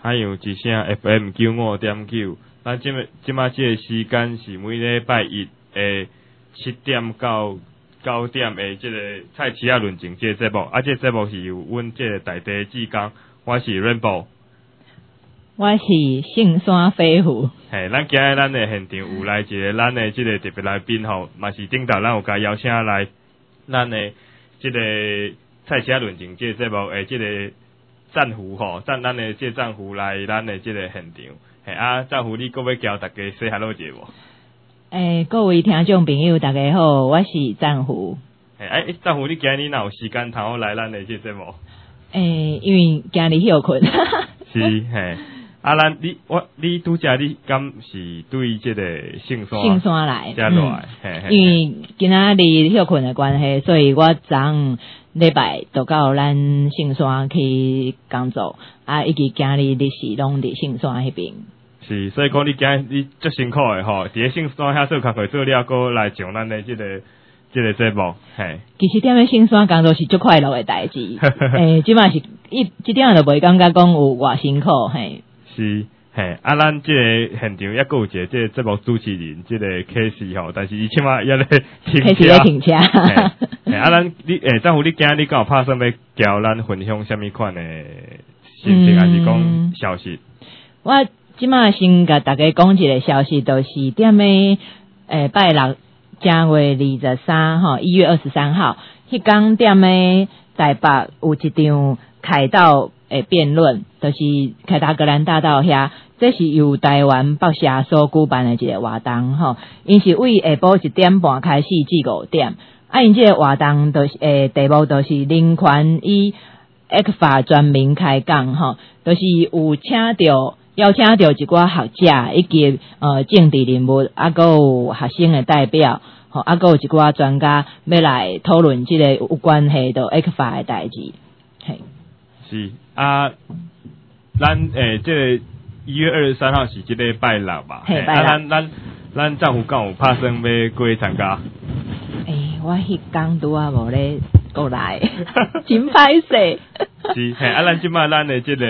还有一声 FM 95.9，咱即马即个时间是每礼拜一的7点到9点的即个菜市仔论情即个节目，即个节目是由阮即个大地志工，我是 Rainbow， 我是杏山飞虎。 嘿，咱今日咱的现场有来一个咱的即个特别来宾吼，嘛是顶头咱有甲邀请来咱的即个菜市仔论情即个节目的即个战俘吼，咱的即个战俘来咱的即个现场，嘿战俘你搁要交大家说hello者无？ 各位听众朋友大家好，我是战俘。 战俘你今日哪有时间通好来咱的即个节目？ 因为今日休困。 是嘿。你拄则你敢是对即个杏山来， 遮来， 因为今仔日休困的关系，所以我昨礼拜就到咱杏山去工作，以及今日你是拢伫杏山迄边。 是，所以讲你足辛苦的吼，伫咧杏山遐做工课做了，搁来上咱的即个节目，嘿。其实踮咧杏山工作是足快乐的代志，即嘛是即点就袂感觉讲有偌辛苦，嘿。是， 嘿，咱即个现场抑有一个即个节目主持人，即个 KC 吼，但是伊起码也咧停车。 咱战俘你今日你敢有拍算要交咱分享什么款的心情，还是讲消息？ 我即马先甲大家讲一个消息，就是踮咧拜六正月23号，1月23号，迄天踮咧台北有一场凯道辩论，就是凯达格兰大道遐，这是由台湾北社所举办的一个活动吼。因是为下晡1点半开始至5点。因这个活动就是题目就是人权与 ECFA 全民开讲吼，就是邀请到一寡学者以及政治人物，还有学生的代表，吼，还有一寡专家要来讨论这个有关系到 ECFA 的代志，嘿。 是咱这个1月23号是即个拜六吧？ 嘿，拜六。 咱战俘敢有拍算要过去参加？ 我迄天拄啊无咧过来，真歹势。 是，咱即摆咱的即个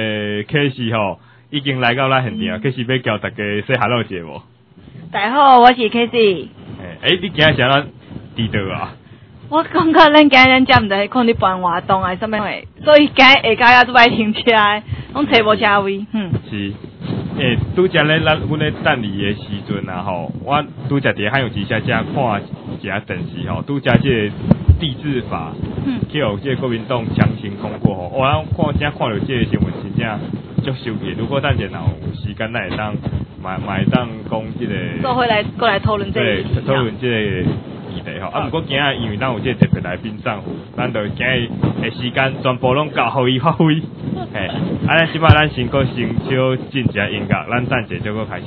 KC 吼，已经来到咱现场，KC 要交大家说hello者无？ 大家好，我是 KC。 你今日是咱伫倒啊？ 我感觉咱今日遮毋知可能办活动啊，什么货，所以今日下骹也都歹停车的，拢找无车位。 是，拄则咧，阮咧等你的时阵啊吼，我拄则伫海洋之下遮看一下电视吼，拄则即个地质法，叫即个国民党强行通过吼，我看到即个新闻真正足受气。如果等者若有时间，咱会当会当讲即个， 做回来过来讨论这个， 对，讨论即个。毋过今日因为咱有这个特别来宾战俘，咱就今日的时间全部拢交互伊发挥。咱即摆咱先小进一下音乐，咱暂时就开始。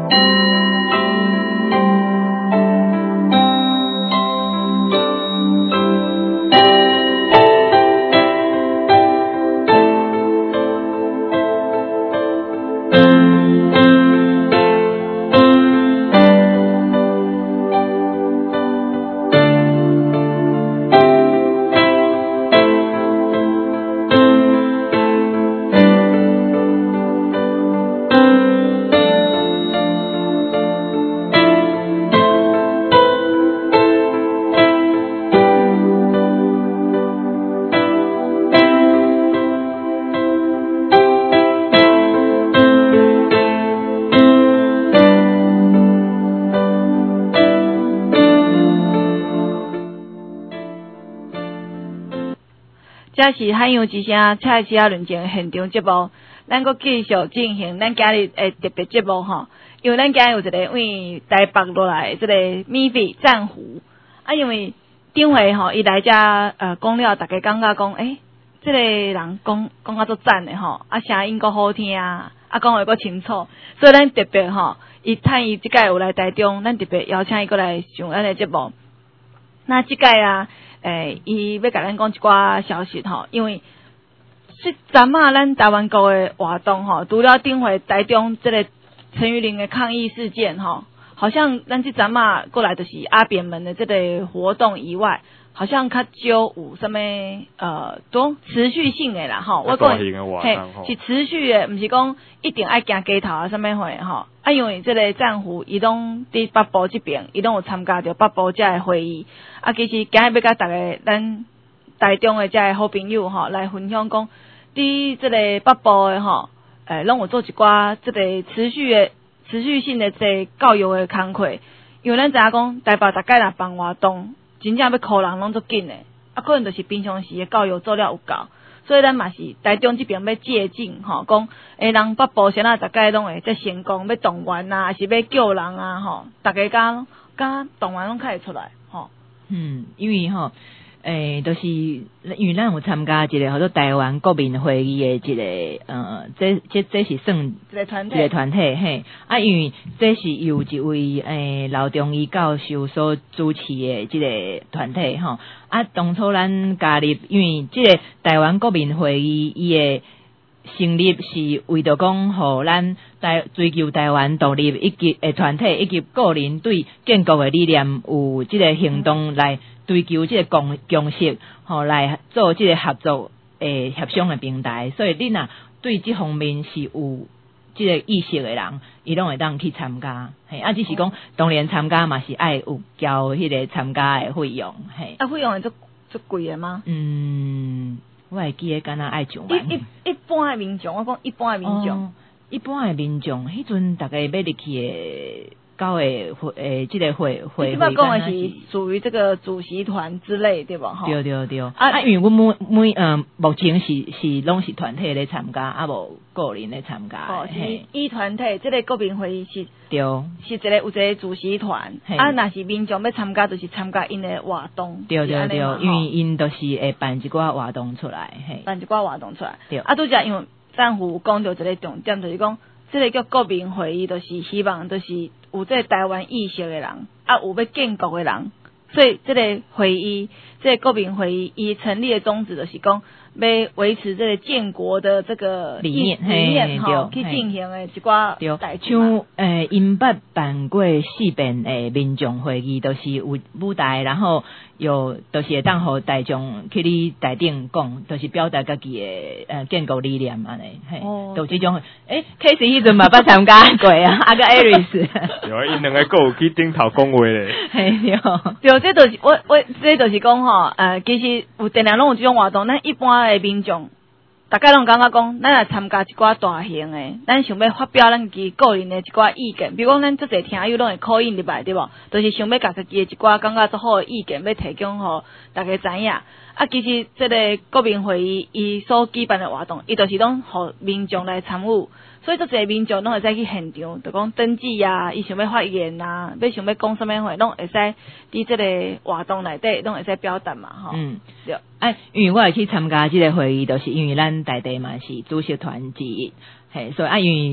这是汉阳之声蔡市啊论证现场节目，咱阁继续进行咱今日的特别节目吼。因为咱今日有一个为台北落来这个免费战壶啊，因为顶回吼伊来遮讲了，大家感觉讲这个人讲啊足赞的吼，啊声音阁好听啊，讲话阁清楚，所以咱特别吼，伊趁伊即届有来台中，咱特别邀请伊过来上咱的节目。那即届啊。伊要甲咱讲一寡消息吼，因为昨仔咱台湾国的活动吼，除了顶回台中这个陈玉玲的抗议事件吼，好像咱即昨仔过来就是阿扁们的这个活动以外，好像较少有什么都持续性的啦吼，我讲是持续的，毋是讲一定爱行街头啊什么会吼，因为这个战虎伊拢伫北部这边，伊拢有参加着北部这个会议。其实今日要甲大家咱台中的这个好朋友吼来分享讲，伫这个北部的吼，拢有做一寡这个持续性的这个教育的工课，因为咱知影讲台北大概若办活动，真正要靠人拢足紧的，可能就是平常时的教育做了有够，所以咱嘛是台中这边要借鉴吼，讲人北部先大概拢会在成功要动员啊，还是要叫人啊吼，大家甲动员拢开会出来吼。 因为就是因为咱有参加一个叫做台湾国民会议的一个这是算一个团体嘿因为这是由一位老中医教授所主持的这个团体吼当初咱加入，因为这个台湾国民会议伊的成立是为着讲，互咱追求台湾独立以及团体以及个人对建国的理念有这个行动来追求这个共识，来做这个合作协商的平台。所以你若对这方面是有这个意识的人，伊拢会当去参加。只是讲当然参加嘛是爱有交迄个参加的费用。 费用会足贵的吗？ 我会记得敢若爱上万。 一般的民众，我讲一般的民众， 一般的民众，迄阵大概要入去的搞的这个会，你要讲的是属于这个主席团之类，对吧？ 对。因为我目前是拢是团体咧参加，无个人咧参加。 是以团体，这个国民会议是。 对。 是一个有一个主席团，若是民众要参加，就是参加因的活动。 对，因为因都是会办一寡活动出来， 办一寡活动出来。 对。 拄则因为政府讲到一个重点，就是讲。这个叫国民会议，就是希望就是有这台湾意识的人，有要建国的人，所以这个会议，这个国民会议，伊成立的宗旨就是讲，要维持这个建国的这个理念去进行的一寡代志。 像因捌办过4遍民众会议，都是有舞台，然后有都是会当互大众去你台顶讲，都是表达家己的建国理念安尼，都这种Case 迄阵嘛捌参加过啊，个 Aris， 对，因两个有去顶头讲话咧， 对，这就是我这就是讲吼，其实有定定拢有这种活动，咱一般的民众。大家拢感觉讲，咱来参加一寡大型的，咱想要发表咱自己个人的一寡意见，比如讲咱这侪听友拢会call in入来，对无？就是想要甲自己的一寡感觉足好的意见，要提供互大家知影。其实这个国民会议伊所举办的活动，伊就是拢互民众来参与，所以足侪民众拢会使去现场，就讲登记啊，伊想要发言啊，想要讲什么话，拢会使伫这个活动内底，拢会使表达嘛，吼。对。 因为我会去参加这个会议，就是因为咱台地嘛是主席团之一，所以因为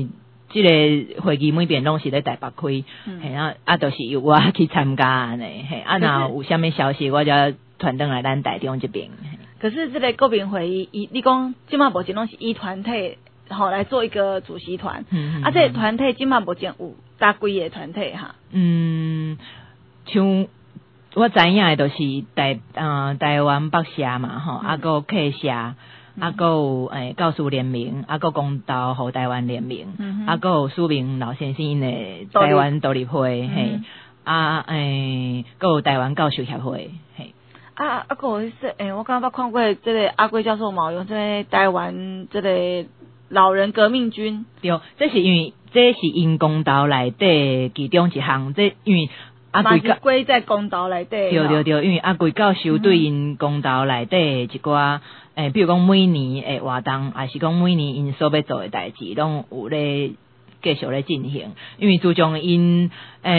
这个会议每遍拢是咧台北开，嘿啊，都是由我去参加安尼，嘿若有啥物消息，我就传登来咱台中这边。 可是这个国民会议，你讲即马目前拢是以团体好来做一个主席团，啊，这个团体即马目前有大几个团体哈？ 像我知影的都是台湾北社嘛，吼，啊个客社，啊个有教师联盟，啊个公道和台湾联盟，啊个有苏明老先生的台湾独立会，嘿，个有台湾教授协会，嘿。 个是我刚刚看过这个阿贵教授嘛，用这个台湾这个老人革命军。对， 这是因为这是因公道内底其中一项，这因为阿贵归在公道内底。 对，因为阿贵教授对因公道内底一寡比如讲每年诶活动，还是讲每年因所要做诶代志，拢有咧继续咧进行。因为自从因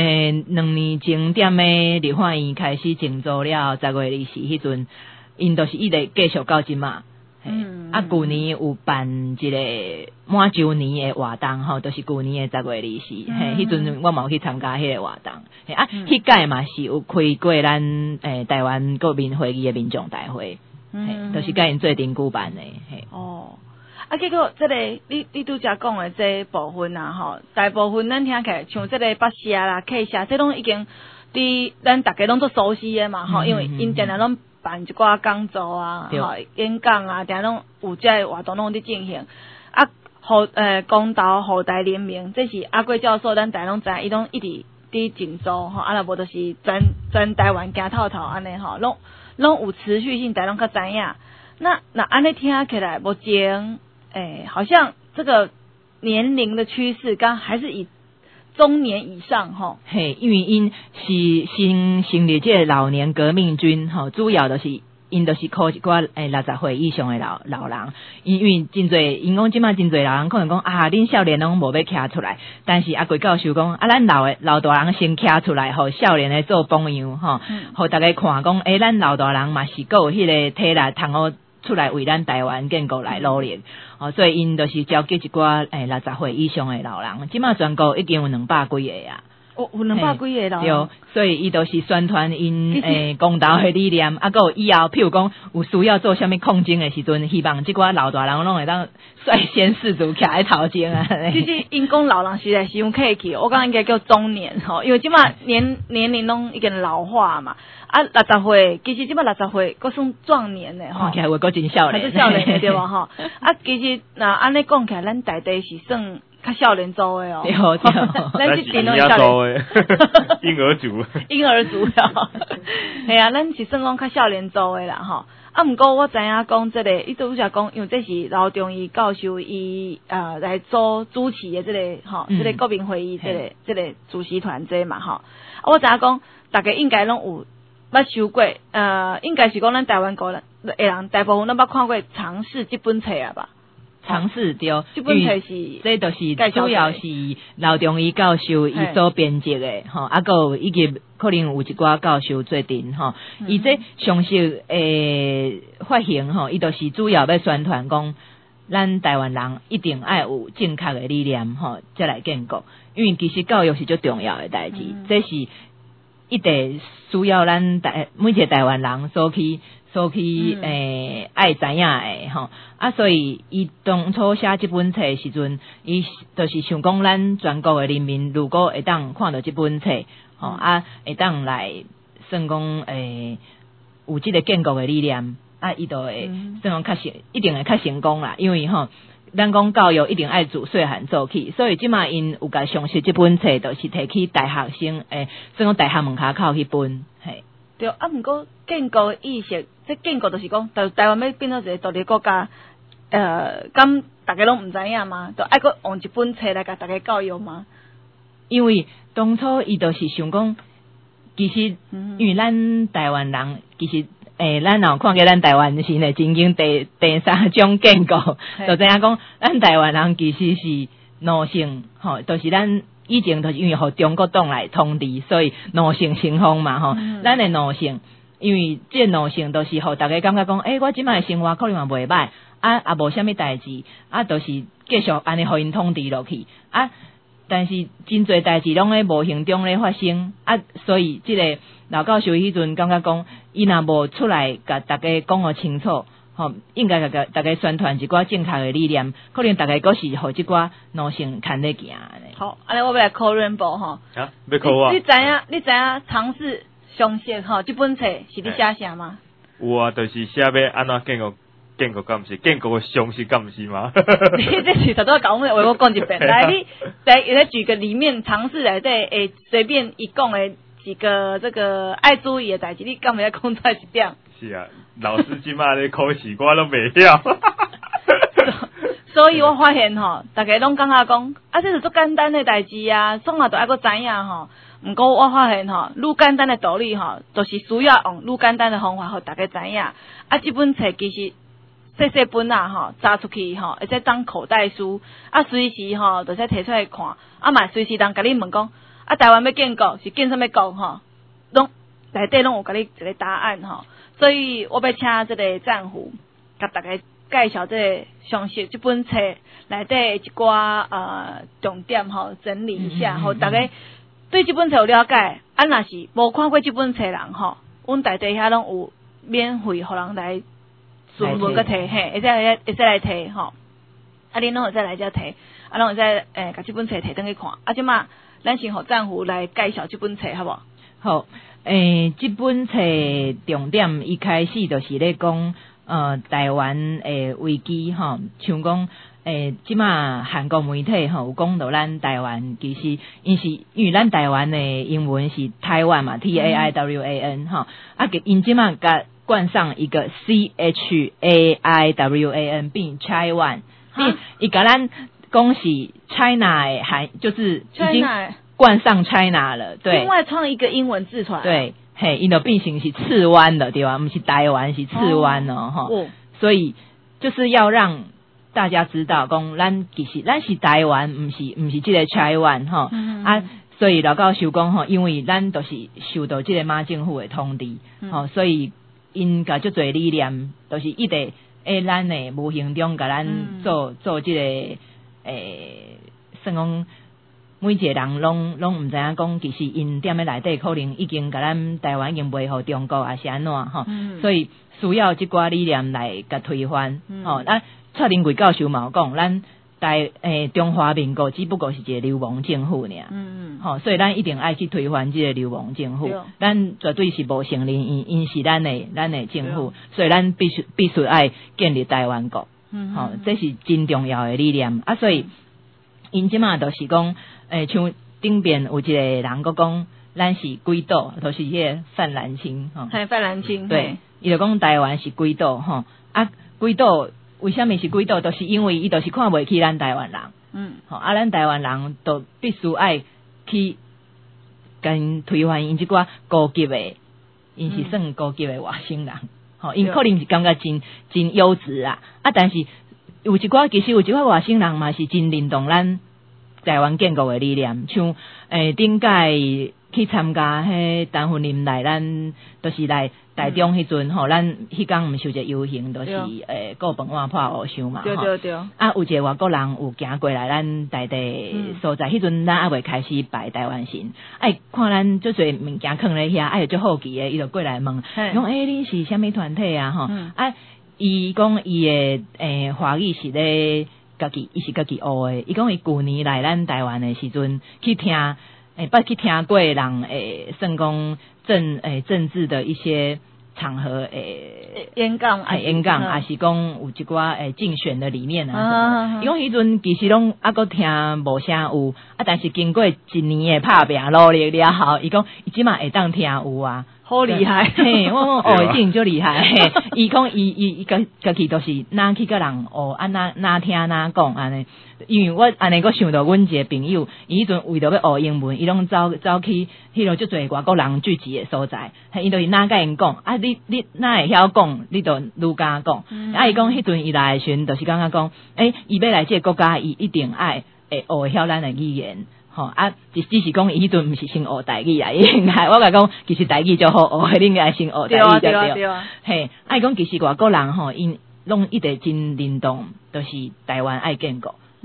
2年前踮诶立法院开始静坐了10月20迄阵，因都是一直继续到即嘛。旧年有办一个满周年诶活动吼，都是旧年诶10月20，迄阵我嘛有去参加迄个活动。迄届嘛是有开过咱台湾国民会议诶民众大会，都是甲因做阵举办诶。 结果这个你拄则讲诶这部分啊吼，大部分咱听起来像这个北社啦、客社，这拢已经伫咱大家拢做熟悉诶嘛吼，因为因定定拢办一寡讲座啊、演讲啊，定拢有这活动拢伫进行。公道后代联盟，这是阿贵教授咱大拢知，伊拢一直伫进做吼，若无就是全台湾行透透安尼吼，拢有持续性，大拢较知影。那安尼听起来，目前好像这个年龄的趋势，刚还是以中年以上吼。 因为因是成立这个老年革命军吼，主要就是因就是靠一寡60岁以上的老人，因为真侪因讲即马真侪老人可能讲恁少年拢无要徛出来，但是阿贵教授讲咱老大人先徛出来，互少年的做榜样吼，互大家看讲咱老大人嘛是够有迄个体力通好出来为咱台湾建国来努力，所以因就是召集一寡60岁以上的老人，即马全国已经有200几个啊。 有200几个老人。 对，所以伊就是宣传因公道的理念，还有以后譬如讲有需要做啥物抗争的时阵，希望即寡老大人拢会当率先士卒徛在头前啊。 其实因讲老人实在是用客气，我讲应该叫中年吼，因为即马年龄拢已经老化嘛。60岁，其实即马60岁佫算壮年的吼， 看起来会佫真少年， 还是少年的对吧吼？其实那安尼讲起来，咱大地是算较少年组的哦。对， 咱是婴儿组的，婴儿组啦。系啊，咱是算讲较少年组的啦吼。毋过我知影讲这个，伊拄则讲，因为这是劳中医教授伊来做主持的这个吼，这个国民会议这个主席团这嘛吼。我知影讲，大家应该拢有捌收过，应该是讲咱台湾国人大部分拢捌看过《尝试》这本册啊吧。 尝试对， 这本册是， 这就是主要是劳中医教授伊所编辑的吼，啊个以及可能有一寡教授做阵吼，伊这详细发行吼，伊就是主要要宣传讲，咱台湾人一定爱有正确的理念吼，才来建国，因为其实教育是最重要的代志，这是一定需要咱每一个台湾人所去爱知影的吼，所以伊当初写这本册时阵，伊就是想讲咱全国的人民如果会当看到这本册，吼会当来算讲有这个建国的理念，伊就会算讲一定会较成功啦，因为吼。咱讲教育一定爱自细汉做起，所以即马因有甲详细这本册，就是摕去大学生算讲大学门口口去分，嘿。 对，毋过建国意识，这建国就是讲，台湾要变做一个独立国家，咁大家拢毋知影嘛，就爱个用一本册来甲大家教育嘛。因为当初伊就是想讲，其实因为咱台湾人其实。咱有看见咱台湾是呢，曾经第3种建国，就知影讲，咱台湾人其实是奴性，吼，就是咱以前就是因为互中国党来统治，所以奴性成风嘛，吼，咱的奴性，因为这奴性都是互大家感觉讲，我即摆生活可能也袂歹，也无啥物代志，都是继续安尼互因统治落去啊。但是真侪代志拢咧无形中咧发生啊，所以即个老教授迄阵感觉讲，伊若无出来甲大家讲个清楚，吼，应该甲大家宣传一寡正确的理念，可能大家阁是互即寡奴性牵咧行咧。 好，安尼我要来 call Rainbow 吼。 啊，要 call 我？ 你知影尝试详细吼，即本册是你写啥吗？ 有啊，就是写要安怎建国敢毋是？建国的详细敢毋是吗？ 你这其实都要讲我讲一遍。来，你来举个里面尝试来对随便一讲的几个这个爱注意的代志，你敢袂要讲出来一点？ 是啊，老师即马咧考试我都袂晓。 所以我发现吼，大家拢感觉讲啊，这是足简单的代志啊，总也都爱个知影吼。毋过我发现吼，愈简单的道理吼，就是需要用愈简单的方法，互大家知影。啊，这本册其实细细本啊吼，揸出去吼，会使当口袋书，啊，随时吼，就使摕出来看，啊嘛随时人甲你问讲，啊，台湾要建国是建什么国吼，拢内底拢有甲你一个答案吼，所以我要请这个战虎甲大家介绍这个详细这本册内底一寡重点吼，整理一下，互大家对这本册有了解。啊，若是无看过这本册人吼，阮内底遐拢有免费互人来询问个摕，嘿，会使来摕吼。啊，恁拢会使来遮摕，啊，拢会使甲这本册摕转去看。啊，即马咱先互战虎来介绍这本册，好无？ 好，这本册重点一开始就是咧讲台湾危机吼，像讲即马韩国媒体吼有讲到咱台湾，其实因为咱台湾的英文是台湾嘛，TAIWAN 吼，啊，因即马甲冠上一个 CHAIWAN 变 Taiwan， 伊甲咱讲是 China 的就是已经冠上 China 了，对。 另外创一个英文字出来。对。 嘿，因就变成是次湾了，对吧？不是台湾，是次湾哦，哈、哦。所以就是要让大家知道，讲其实咱是台湾，不是这个台湾哈。啊，所以老教授讲吼，因为咱都是受到这个马政府的统治，所以因甲足侪理念都是一直咱的无形中甲咱做这个算讲。每一个人拢毋知影讲，其实因踮咧内底可能已经甲咱台湾已经卖互中国，也是安怎吼，所以需要即寡理念来甲推翻。吼，蔡林贵教授嘛有讲，咱中华民国只不过是一个流氓政府尔。吼，所以咱一定爱去推翻即个流氓政府，咱绝对是无承认因是咱的政府，所以咱必须爱建立台湾国。吼，这是真重要的理念啊，所以因即马就是讲。像顶边有一个人佫讲，咱是鬼岛，都是迄个范兰青吼。 范兰青。 对，伊就讲台湾是鬼岛吼。啊，鬼岛为什么是鬼岛？都是因为伊都是看袂起咱台湾人。吼，啊，咱台湾人都必须爱去跟推翻因即寡高级的，因是算高级的外星人。吼，因可能是感觉真优质啊。啊，但是其实有一寡外星人嘛是真认同咱。台湾建国的理念，像顶届去参加迄陈云林来咱，都是来台中迄阵吼，咱迄天毋是有一个游行，都是顾饭碗破互相嘛， 对。 啊，有一个外国人有行过来咱台地所在，迄阵咱还未开始拜台湾神，看咱足侪物件囥咧遐，有足好奇的，伊就过来问，讲你是虾米团体啊？吼，伊讲伊的华语是咧。伊是家己学的，伊讲伊旧年来咱台湾的时阵去听，捌去听过人算讲政治的一些场合演讲， 也是讲有一寡竞选的理念啊。伊讲迄阵其实拢还佫听无啥有，但是经过一年的打拼努力了后，伊讲伊即马会当听有啊。 好厉害！ 嘿，我已经就厉害。伊讲伊家己都是哪去甲人哪听哪讲安尼。因为我安尼个想到阮一个朋友，伊迄阵为着要学英文，伊拢走去迄落足侪外国人聚集的所在，伊就是哪甲因讲，你哪会晓讲，你就愈加讲。伊讲迄阵伊来时阵，就是感觉讲，伊要来这个国家，伊一定爱学会晓咱的语言。吼只是讲伊迄阵毋是先学台语啦，应该我甲讲，其实台语就好学，应该先学台语就对。嘿，伊讲其实外国人吼，因拢一直真认同，就是台湾爱建国。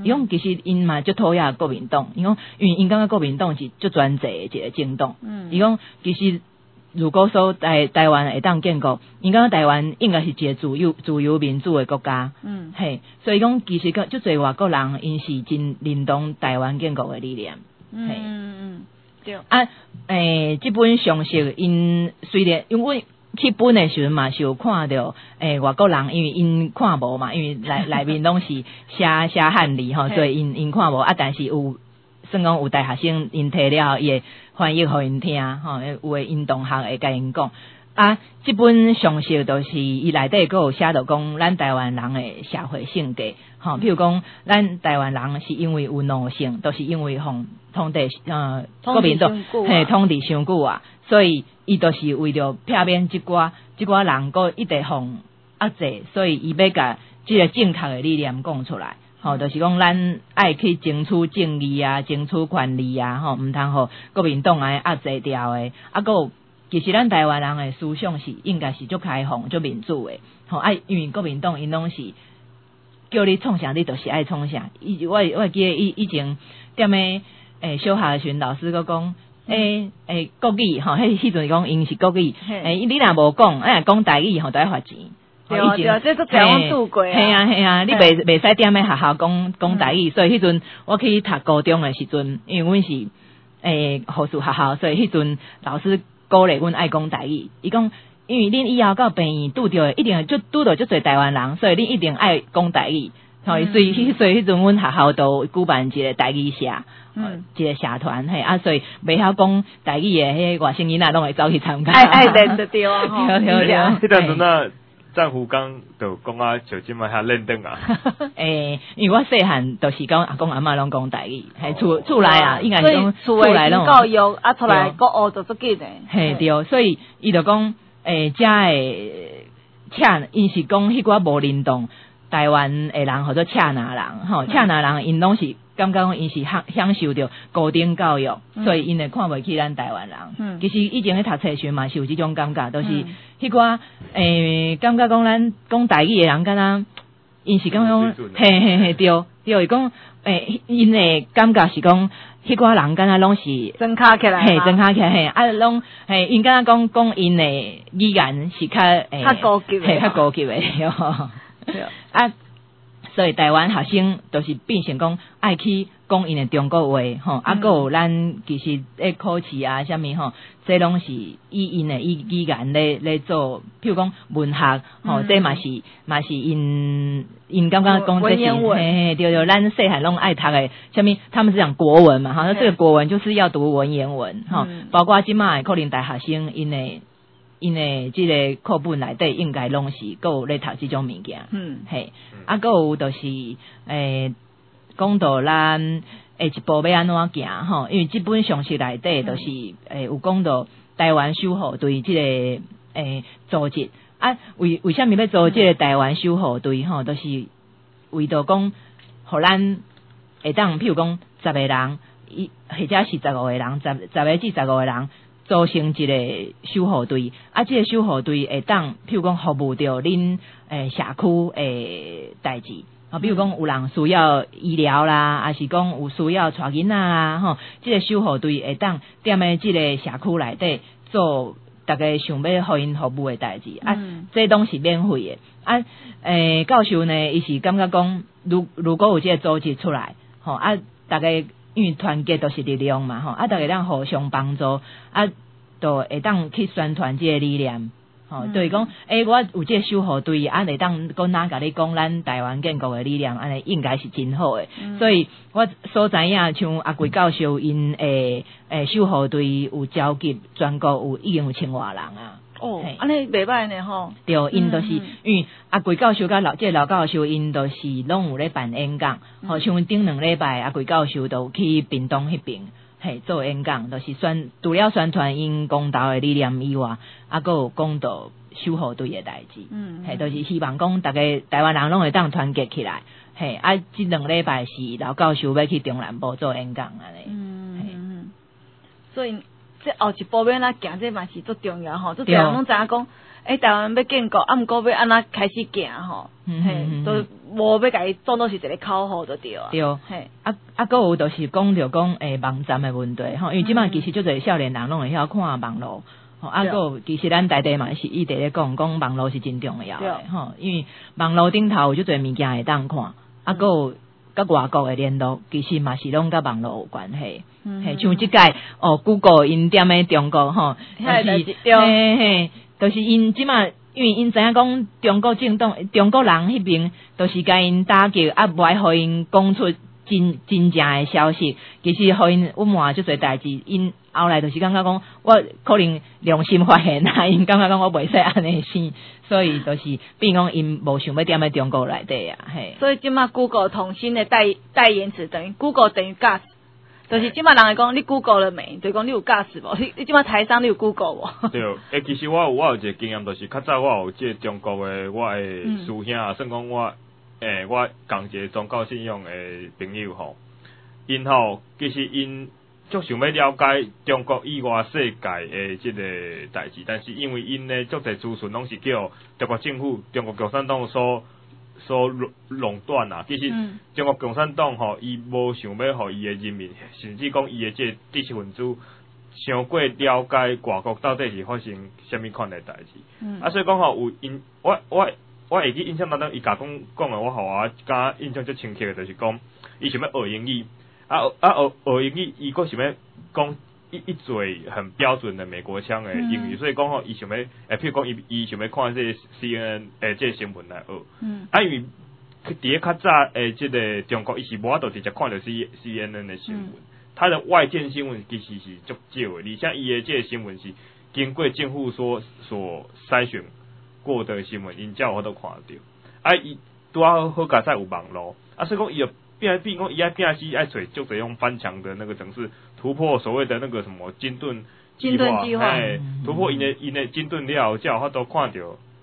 伊讲其实因嘛就讨厌国民党，伊讲因为因感觉国民党是足专制的一个政党，伊讲其实如果说台湾会当建国，因感觉台湾应该是一个自由民主的国家，嘿，所以讲其实足侪外国人因是真认同台湾建国的理念， 对啊，这本详细因虽然因为去本的时候嘛是有看到外国人，因为因看无嘛，因为内面拢是写汉字吼，所以因看无啊，但是有算讲有大学生因摕了伊会翻译互因听吼，有诶因同学会甲因讲啊，这本详细就是伊内底佫有写到讲咱台湾人诶社会性格吼，譬如讲咱台湾人是因为有奴性，都是因为统治国民党统治伤久啊，所以伊就是为着避免即寡人佫一直互压制，所以伊要甲即个正确的理念讲出来，吼，就是讲咱爱去争取正义啊，争取权利啊，吼，毋通互国民党来压制掉的，啊，佫有其实咱台湾人的思想是应该是足开放、足民主的，吼，因为国民党因拢是叫你创啥，你就是爱创啥。我记得以前踮咧小学的时阵，老师佫讲。国语吼，迄阵讲因是国语，你若无讲，讲台语吼，都要罚钱。 对，这都台湾做过啊。 系啊，你袂使踮咧学校讲台语，所以迄阵我去读高中的时阵，因为阮是附属学校，所以迄阵老师鼓励阮爱讲台语。伊讲，因为恁以后到病院拄着一定就拄着足侪台湾人，所以恁一定爱讲台语。所以迄阵阮学校都举办一个台语社，一个社团，所以袂晓讲台语的迄外省囡仔拢会走去参加。 爱练得对啊， 对。 迄阵阵啊，战湖刚就讲啊，像即摆遐练灯啊。 因为我细汉都是讲阿公阿嬷拢讲台语，厝内啊，应该是讲厝内拢教育啊，出来国学就足紧的。 嘿，对，所以伊就讲遮的因是讲迄寡无认同台湾的人或者赤拿人吼，赤拿人因拢是感觉讲因是享受着高等教育，所以因会看袂起咱台湾人。其实以前咧读册时嘛是有即种感觉，都是迄寡感觉讲咱讲台语的人，敢若因是感觉讲嘿对，伊讲因的感觉是讲迄寡人敢若拢是真卡起来， 真卡起来啊拢因敢若讲因的语言是较高级的， 较高级的啊，所以台湾学生都是变成讲爱去讲因的中国话吼，啊，佫有咱其实考试啊，啥物吼，这拢是以因的语言咧做，譬如讲文学吼，这嘛是因感觉讲这是对，咱细汉拢爱读的，啥物他们是讲国文嘛，哈，这个国文就是要读文言文哈，包括即卖可能大学生因的即个课本内底应该拢是佫有咧读即种物件，嘿，啊，佫有就是讲到咱一步要安怎行吼，因为即本详细内底就是有讲到台湾守护队即个组织啊，为虾米要做即个台湾守护队吼，都是为着讲，互咱会当譬如讲10个人，或者是15个人，10个至15个人。组成一个守护队，啊，这个守护队会当，譬如讲服务到恁社区诶代志，啊，比如讲有人需要医疗啦，还是讲有需要带囡仔啦，吼，这个守护队会当踮咧这个社区内底做大家想要互因服务诶代志，啊，这拢是免费诶，啊，教授呢，伊是感觉讲，如果有这个组织出来，吼，啊，大家。因为团结都是力量嘛，吼，啊，大家当互相帮助，啊，都会当去宣传这个理念，吼，就是讲，我有这个守护队，啊，会当讲哪甲你讲咱台湾建国的理念，安尼应该是真好诶，所以我所知影，像阿贵教授因守护队有召集全国已经有1000多人啊。 哦，安尼袂歹呢吼。 对，因都是因为阿贵教授甲老教授，因都是拢有咧办演讲，好像顶2礼拜阿贵教授都去屏东迄边，做演讲，都是除了宣传因公道的理念以外，啊，佫有讲到守护队的代志，都是希望讲大家台湾人拢会当团结起来，啊，这2礼拜是老教授要去中南部做演讲安尼， 所以。这后一步要哪行，这嘛是足重要吼。足多人拢知影讲， 台湾要建国，毋过要安怎开始行吼，嘿，都无要甲伊当做是一个口号就对啊。 对，嘿，还有就是讲着讲网站的问题吼，因为即摆其实足侪少年人拢会晓看网络。还有其实咱大家嘛是一直咧讲网络是真重要的吼，因为网络顶头有足侪物件会当看，还有甲外国的联络，其实嘛是拢甲网络有关系。嘿，像即届Google 因踮咧中国吼，嘿，就是因即摆，因为因知影讲中国人迄边都是甲因打击，无爱互因讲出真正的消息，其实互因隐瞒足侪代志，因后来就是感觉讲，我可能良心发现啊，因感觉讲我袂使安尼生，所以就是变讲因无想要踮咧中国内底啊，嘿。 所以即马 Google 统新的代言词等于 Google 等于 gas， 就是即马人会讲你 Google 了没？就是讲你有 gas 无？你即马台商你有 Google 无？ 对，其实我有一个经验，就是较早我有即中国的我的师兄啊，算讲我共一个宗教信仰的朋友吼，因吼其实因。足想要了解中国以外世界的即个代志，但是因为因呢足侪资讯拢是叫中国政府、中国共产党所垄断啊。其实中国共产党吼，伊无想要互伊的人民，甚至讲伊的即个知识分子，伤过了解外国到底是发生什么款的代志。所以讲吼，有因我会记印象当中，伊甲讲的，我互我感印象最深刻的，就是讲伊想要学英语。学英语，伊个想要讲一嘴很标准的美国腔的英语，所以讲吼，伊想要譬如讲伊想要看这 CNN 这个新闻来学。因为伫咧较早这个中国，伊是无法度直接看到 CNN 的新闻，它的外界新闻其实是足少的，而且伊的这个新闻是经过政府所筛选过的新闻，因才有法度看到。伊拄好加上有网络，所以讲伊有。变讲伊爱变是爱找就得用翻墙的那个程式突破所谓的那个什么金盾计划，突破因的金盾了，才有法度看到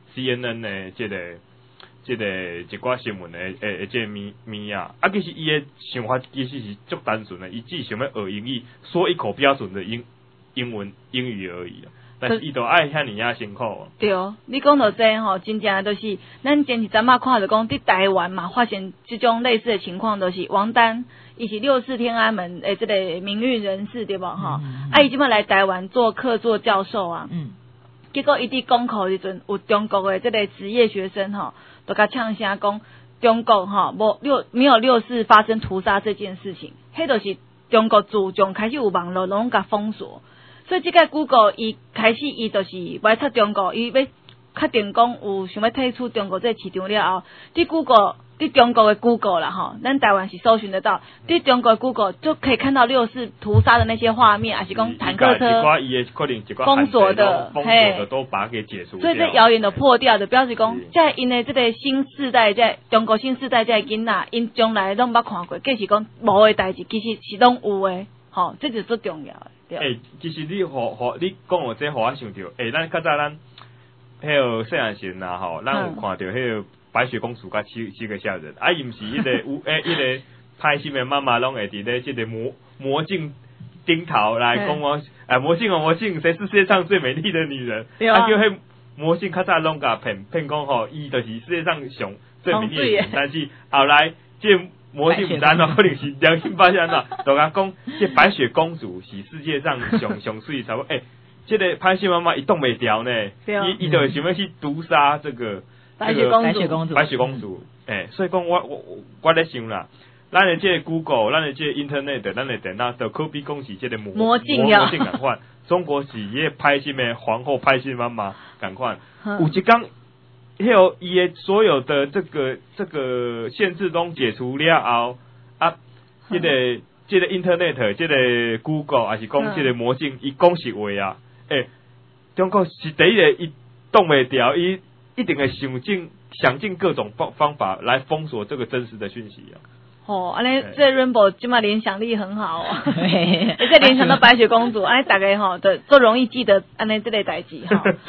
CNN 的这个一寡新闻的这物啊。其实伊的想法其实是足单纯的，伊只想要学英语，说一口标准的英语而已。但是伊都爱遐尼辛苦。 对，你讲到这吼，真正都是咱前一阵仔看着讲，伫台湾嘛发现这种类似的情况，都是王丹，伊是64天安门这个名誉人士对无吼？伊即摆来台湾做客做教授啊。结果伊伫讲课时阵，有中国的这个职业学生吼，都甲呛声讲，中国吼没有6·4发生屠杀这件事情，迄就是中国自从开始有网络，拢甲封锁。所以这个 Google 伊开始伊就是歪插中国，伊要确定讲有想要退出中国这个市场了后，伫中国的 Google 啦吼，咱台湾是搜寻得到，伫中国的 Google 就可以看到6·4屠杀的那些画面，还是讲坦克车封锁的都把它给解除掉。 所以这谣言都破掉的，表示讲，在因的这个新世代，在中国新世代这囡仔，因将来拢捌看过，计是讲无的代志，其实是拢有的，吼，这就是最重要的。 其实你你讲我这，互我想到，咱较早咱迄个细汉时呐吼，咱有看到迄个白雪公主甲七个下人，伊毋是迄个有迄个拍心的妈妈拢会伫咧即个魔镜顶头来讲我，魔镜，谁是世界上最美丽的女人？叫迄魔镜较早拢甲骗讲吼，伊就是世界上上最美丽的女人，但是后来即魔镜唔知安怎，可能是良心发现安怎，就讲这白雪公主是世界上上水差不多。这个潘西妈妈伊动袂掉呢，伊就想要去毒杀这个白雪公主。所以讲我咧想啦，咱的这个 Google， 咱的这个 Internet， 咱的电脑都可比讲是这个魔镜共款。中国是迄潘西的皇后潘西妈妈共款，有一天。还有伊的所有的这个限制都解除了后这个 Internet， 这个 Google 还是讲这个魔镜，伊讲实话啊，中国是第一个伊动袂掉，伊一定会想尽各种方法来封锁这个真实的讯息啊。 安尼这 Rainbow 今嘛联想力很好啊，而且联想到白雪公主，安尼大家都容易记得安尼这类代志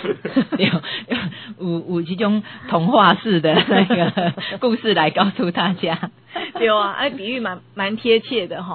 有这种童话式的那个故事来告诉大家。 对啊，比喻蛮贴切的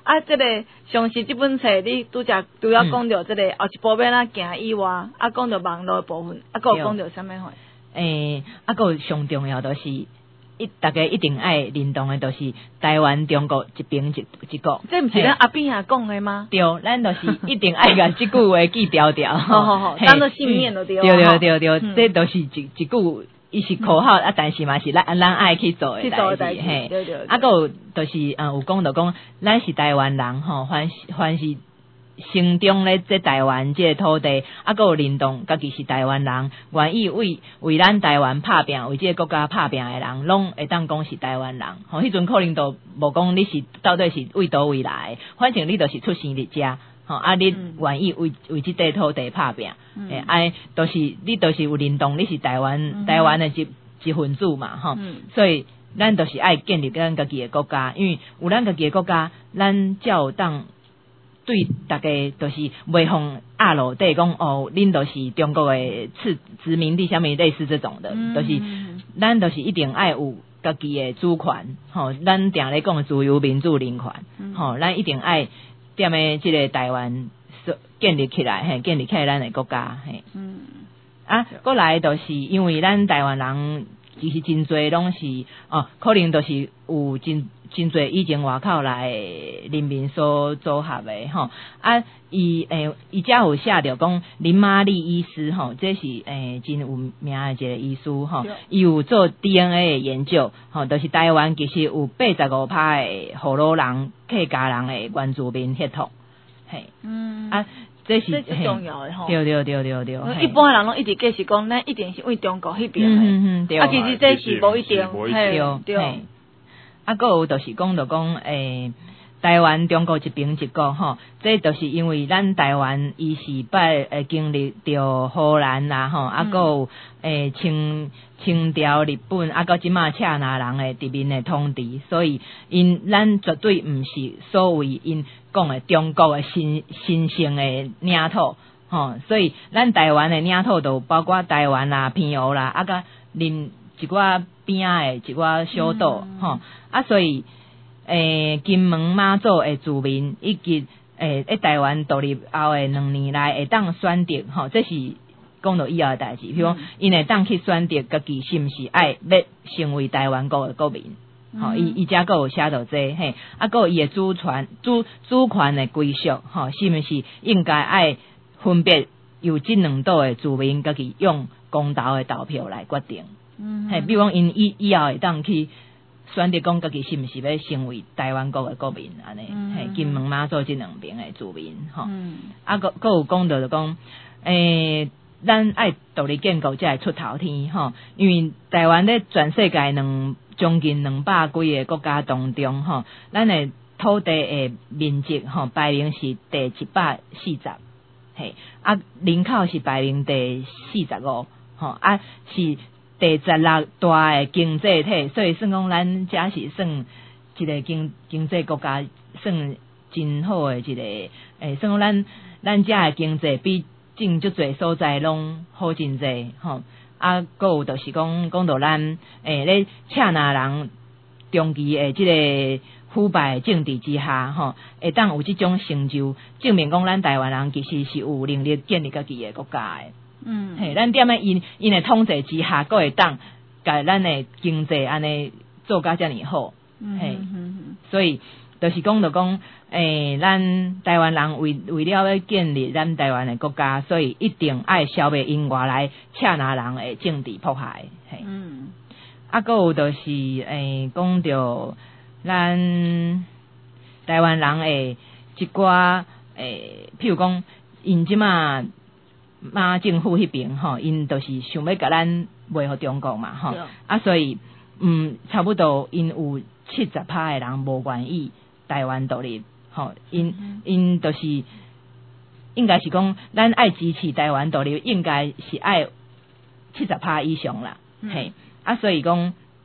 啊，这个像是这本册，你拄则除了讲到这个后一步要哪行以外，讲到网络的部分，还有讲到啥物货？ 还有上重要就是大家一定爱认同的，就是台湾中国一边一国。 这毋是咱阿扁也讲的吗？ 对，咱就是一定爱甲这句话记条条。 好，当做信念就对。 对，这都是一句。伊是口号但是嘛是咱爱去做的代志，嘿。 对。 还有就是有讲到讲，咱是台湾人吼，凡是生长咧这台湾这个土地，还有认同家己是台湾人，愿意为咱台湾拍拼，为这个国家拍拼的人，拢会当讲是台湾人。吼，迄阵可能都无讲你是到底是为倒位来，反正你就是出生伫遮。你愿意为这块土地拍拼，都是你都是有认同，你是台湾的一份子嘛，所以咱都是爱建立咱家己的国家，因为有咱家己的国家，咱才有当对大家都是袂互压落底讲恁都是中国的殖民地，啥物类似这种的，都是咱都是一定爱有家己的主权，咱定咧讲的自由、民主、人权，咱一定爱。踮诶，即个台湾建立起来，建立起来咱诶国家，过来就是因为咱台湾人其实真侪拢是可能都是有真侪以前外口来人民所组合诶伊遮有写着讲林玛丽医师这是真有名诶一个医师伊有做 DNA 诶研究就是台湾其实有85%诶荷鲁人客家人诶原住民血统，嘿，这是最重要诶吼。 对。 一般人拢一直计是讲，咱一定是为中国迄边诶，其实这是无一定， 对。还有就是讲到讲台湾中国一边一国这就是因为咱台湾伊是经历着荷兰啦还有清朝、日本到即马赤拿人的殖民的统治，所以咱绝对毋是所谓因讲的中国的神圣的领土所以咱台湾的领土都包括台湾啦、澎湖啦甲临一寡边仔的一寡小岛所以金门马祖的住民以及台湾独立后的2年内会当选择这是讲到以后的代志，比如因会当去选择家己是毋是爱要成为台湾国的国民，伊遮个有写到这嘿，个伊的主权的归属是毋是应该爱分别由这2岛的住民家己用公投的投票来决定，嘿，比如讲因以后会当去选择讲家己是毋是要成为台湾国的国民安尼，嘿，金门马祖这2边的住民个有讲到就讲咱爱独立建国才会出头天因为台湾咧全世界将近200几个国家当中咱的土地的面积排名是第140，嘿人口是排名第45是第16大的经济体，所以算讲咱遮是算一个经济国家，算真好的一个算讲咱遮的经济比真足侪所在拢好真济还有就是讲到咱咧赤拿人长期的即个腐败政治之下会当有即种成就，证明讲咱台湾人其实是有能力建立家己的国家的。嘿，咱踮咧因的统治之下，佫会当甲咱的经济安尼做甲遮尔好。嘿，所以就是讲到讲，咱台湾人为了要建立咱台湾的国家，所以一定爱消灭因外来赤拿人的政治迫害。嘿，佫有就是讲到咱台湾人的一寡譬如讲，因即马马政府迄边因就是想要甲咱卖互中国嘛所以差不多因有70%的人无愿意台湾独立因就是应该是讲咱爱支持台湾独立，应该是爱70%以上啦嘿所以讲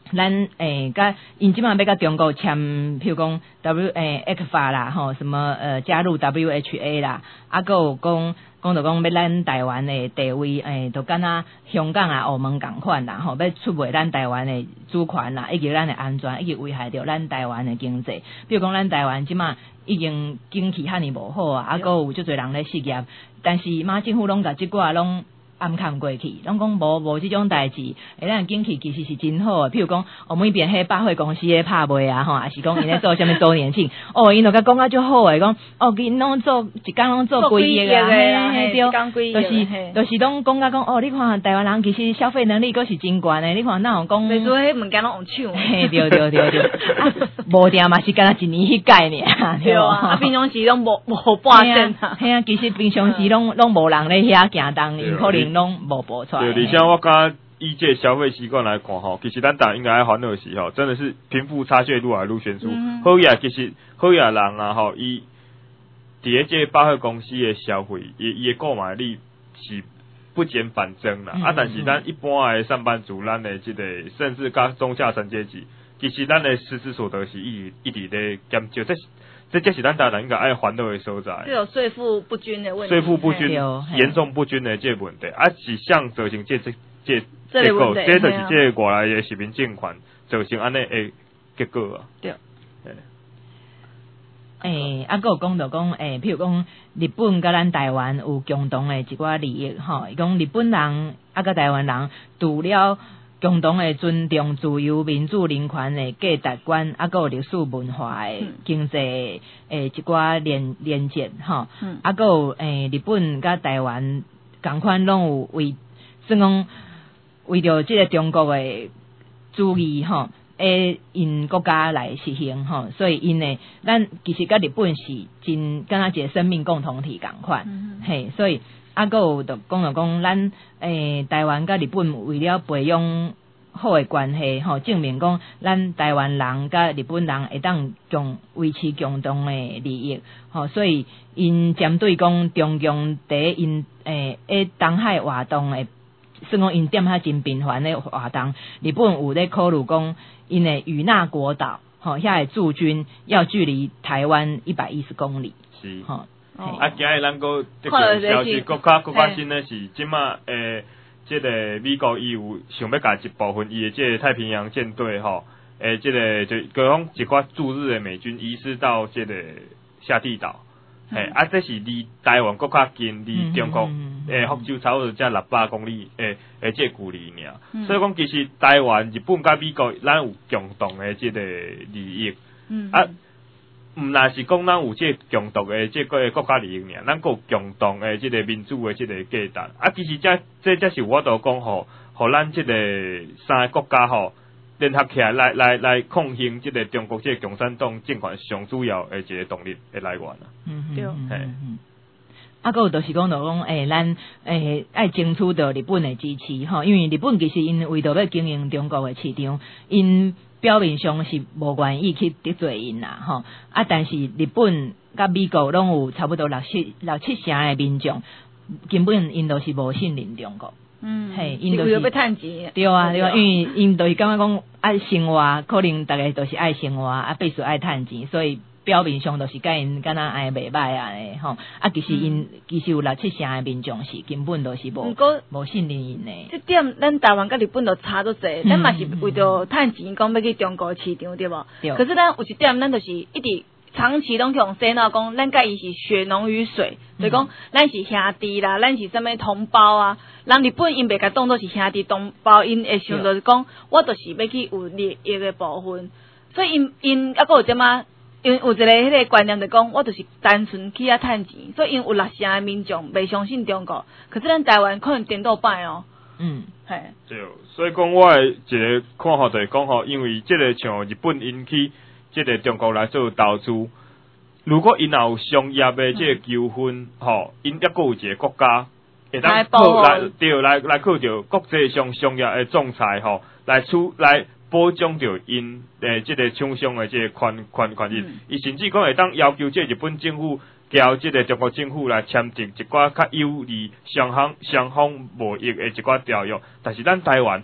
咱甲因即马要甲中国签，譬如讲 ECFA 啦，吼什么加入 WHA 啦，啊个有讲到讲要咱台湾的地位，就敢若香港啊、澳门共款啦，吼要出卖咱台湾的主权啦，以及咱的安全，以及危害到咱台湾的经济。比如讲咱台湾即马已经景气遐尼无好啊，个有足侪人咧失业，但是马政府拢甲即寡拢暗砍过去，拢讲无即种代志，咱景气其实是真好诶。譬如讲，每边迄百货公司咧拍卖啊，吼，也是讲因咧做啥物周年庆，因就甲讲啊足好诶，讲因拢做一工拢做几亿啊，嘿对，就是拢讲甲讲你看台湾人其实消费能力阁是真悬诶，你看哪有讲， 袂说迄物件拢用抢， 嘿对，无定嘛是敢若一年迄概念， 对啊，平常时拢无半阵啊，嘿啊，其实平常时拢无人咧遐行动，因可能拢无播出来。 对，而且我感觉以这消费习惯来看吼，其实咱大应该烦恼的是吼，真的是贫富差距愈来愈悬殊。好呀，其实好呀人啊吼，伊伫咧这百货公司的消费，伊的购买力是不减反增啦。但是咱一般的上班族，咱的这个甚至甲中下层阶级，其实咱的实质所得是一直咧减少。这是咱大人应该爱烦恼的所在。 这有税负不均的问题。 税负不均、严重不均的这问题，是像造成这结果，这就是这外来的实名政权造成安尼的结果啊。 对。 个有讲到讲，譬如讲日本甲咱台湾有共同的一寡利益吼，伊讲日本人甲台湾人除了共同的尊重自由、民主、人权的价值观，个有历史文化的经济一寡连结吼，个有日本甲台湾共款拢有算讲为着即个中国的主义吼，因国家来实行吼，所以因呢，咱其实甲日本是真敢若一个生命共同体共款，嘿，所以个有就讲到讲咱台湾甲日本为了培养好的关系吼，证明讲咱台湾人甲日本人会当维持共同的利益吼，所以因针对讲中共伫因东海活动的。算讲因点遐真频繁的活动，日本有咧考虑讲，因的与那国岛，遐的驻军要距离台湾110公里。 是，今日咱个这个消息，国家新的是，即马这个美国伊有想要甲一部分伊的这个太平洋舰队这个就讲一寡驻日的美军移师到这个下地岛。这是离台湾国较近，离中国福州差不多才600公里这距离尔。所以讲，其实台湾、日本甲美国，咱有共同的这个利益。毋那是讲咱有这共同的这个国家利益尔，咱有共同的这个民主的这个价值。其实这才是我都讲互咱这个三个国家联合起来抗衡这个中国这个共产党政权上主要的一个动力的来源啦。 对。 个有就是讲到讲，咱爱争取到日本的支持吼，因为日本其实因为着要经营中国的市场，因表面上是无愿意去得罪因啦吼，但是日本甲美国拢有差不多六七成的民众，根本因都是无信任中国。嘿，因就是要趁钱。 对啊，因为因就是感觉讲爱生活，可能大家都是爱生活，必须爱趁钱，所以表面上都是甲因敢若爱袂歹啊嘞吼。其实因其实有6、7成的民众是根本都是无信任因的。 这点咱台湾甲日本都差足济，咱嘛是为着趁钱讲要去中国市场对无？对。可是咱有一点，咱就是一直长期拢用洗脑讲，咱甲伊是血浓于水，就是讲咱是兄弟啦，咱是什么同胞啊？人日本因袂甲当作是兄弟同胞，因会想着是讲，我就是要去有利益的部分，所以因个有点啊，因为有一个迄个观念就讲，我就是单纯去遐趁钱，所以因有6成的民众袂相信中国，可是咱台湾可能颠倒摆哦。嘿。 对，所以讲我的一个看法就是讲因为这个像日本因去这个中国来做投资，如果因有商业的这个纠纷因抑个有一个国家。会当靠来靠着国际上商业的仲裁来保障着因这个厂商的这个权益。伊甚至讲会当要求这日本政府交这个中国政府来签订一寡较有利双方贸易的一寡条约。但是咱台湾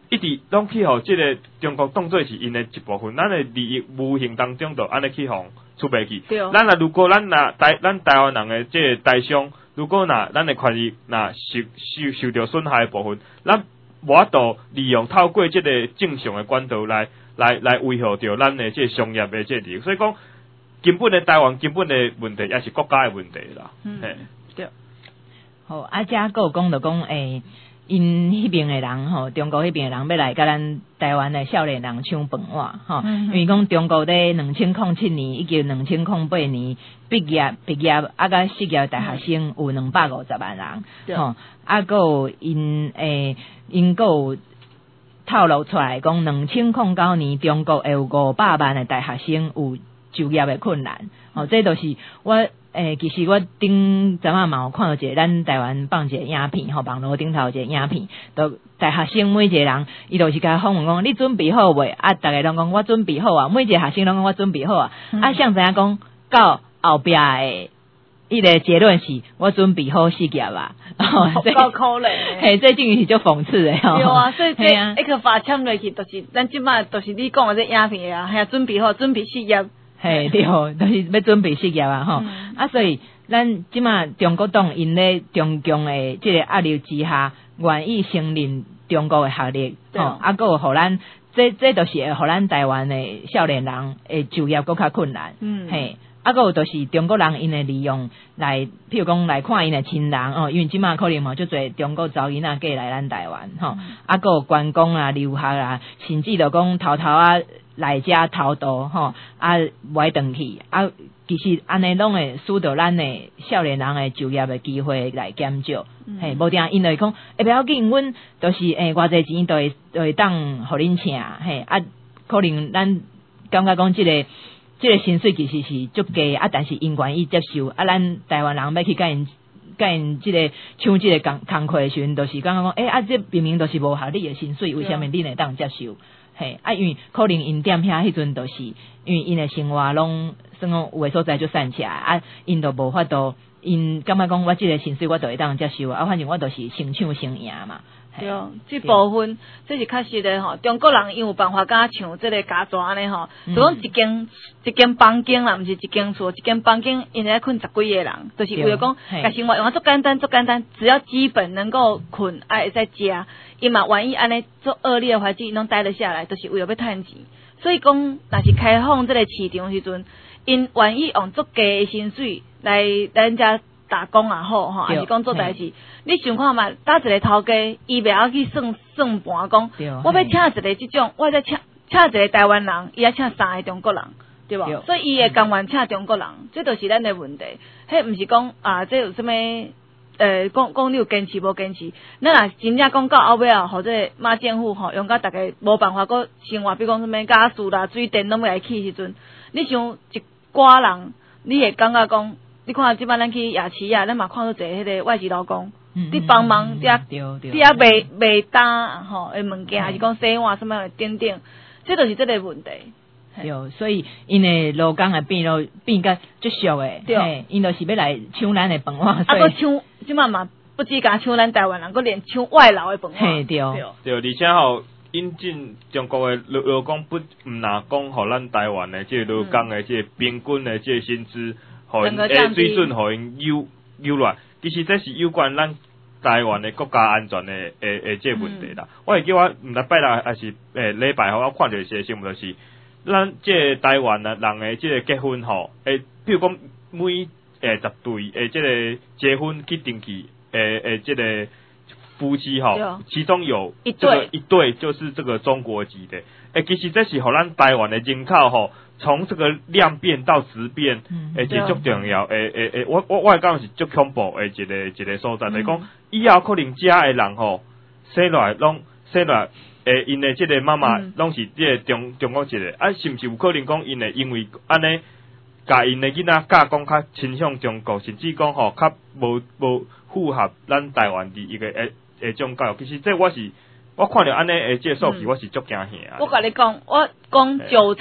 一直拢去互即个中国当作是因的一部分，咱的利益无形当中就安尼去互出袂去。咱若如果咱台湾人的即个台商，如果咱的权益受到损害的部分，咱无法度利用透过即个正常的管道来维护着咱的即个商业的即个利益。所以讲，根本的台湾根本的问题也是国家的问题啦。 对。 好，遮个有讲着讲因迄边的人吼，中国迄边的人要来甲咱台湾的少年人抢饭碗吼，因为讲中国咧2007年以及2008年毕业啊甲失业大学生有250万人，吼，啊个有因个有透露出来讲2009年中国会有500万的大学生有就业的困难，吼，这都是我。其实我顶阵仔嘛有看到一个咱台湾放一个影片吼，网络顶头一个影片，都大学生每一个人，伊都是甲访问讲，你准备好未？啊，大家拢讲我准备好啊，每一个学生拢讲我准备好啊。啊，像知影讲到后壁的伊个结论是我准备好失业啊， 够可怜嘿，这等于是足讽刺的吼。 对啊，所以这一个法签落去，就是咱即摆就是你讲的这影片啊，系准备好，准备失业。 嘿，对，就是要准备失业啊吼。啊，所以咱即马中国党因咧中共的即个压力之下，愿意承认中国的学历，吼，啊，个有互咱，这就是会互咱台湾的少年人的就业更较困难，嘿。啊，个有就是中国人因会利用来，譬如讲来看因的亲人哦，因为即马可能嘛就侪中国查囡仔嫁来咱台湾吼，啊个有观光啊、留学啊，甚至就讲偷来遮偷渡吼，啊歪转去啊，其实安尼拢会使到咱的少年人的就业的机会来减少，嘿，无定因会讲，不要紧，阮就是偌济钱都会当互恁请，嘿，啊，可能咱感觉讲即个薪水其实是足低啊，但是因愿意接受啊，咱台湾人要去甲因即个抢即个工课的时阵，就是感觉讲，这明明都是无合理的薪水，为什么恁会当接受？嘿，啊，因为可能因踮遐迄阵，就是因为因的生活拢算讲有诶所在就散起来啊，因都无法度，因感觉讲我即个薪水我都会当接受啊，反正我都是先抢先赢嘛。 对，这部分这是确实的吼。中国人因有办法甲像这个家族安尼吼，就讲一间房间啦，毋是一间厝，一间房间因来困10几个人，就是为了讲，甲生活用足简单，只要基本能够困，会使食。伊嘛万一安尼做恶劣的环境，拢待得下来，就是为了要趁钱。所以讲，若是开放这个市场时阵，因愿意用足低的薪水来咱遮打工也好吼，还是讲做代志。你想看嘛？搭一个头家，伊袂晓去算盘，讲我要请一个即种，我再请一个台湾人，伊要请3个中国人，对无？所以伊会甘愿请中国人，这就是咱的问题。迄毋是讲这有啥物？讲你有坚持无坚持？咱若真正讲到后尾啊，或者马政府吼，用到大家无办法个生活，比如讲啥物家事啦、水电拢要来起时阵，你想一寡人，你会感觉讲，你看即摆咱去夜市啊，咱嘛看到一个迄个外籍劳工。你帮忙伫卖单吼诶物件，还是讲洗碗什么等等，这就是这个问题。 对，所以因诶劳工也变甲足俗诶，对，因就是要来抢咱诶饭碗， 啊，个抢即嘛嘛不止甲抢咱台湾人，个连抢外劳诶饭碗。 嘿，对， 而且吼引进中国诶劳工毋若讲互咱台湾诶即个劳工诶即个平均诶即个薪资，互因水准互因优落，其实这是有关咱台湾的国家安全的这个问题啦。我会记我毋知拜六还是礼拜吼，我看到一个新闻，就是咱这台湾的人的这个结婚吼，譬如讲每10对这个结婚去登记这个夫妻吼，其中有一对就是这个中国籍的，其实这是互咱台湾的人口吼。从这个量变到质变，这足重要。我讲是足恐怖的一个所在，就是讲以后可能遮的人吼，生来因的这个妈妈拢是这个中国籍的，是毋是有可能讲因会因为安尼，甲因的囡仔教讲较倾向中国，甚至讲吼较无符合咱台湾的一个种教育。其实这我看到安尼这个数据，我是足惊吓。 我甲你讲，我讲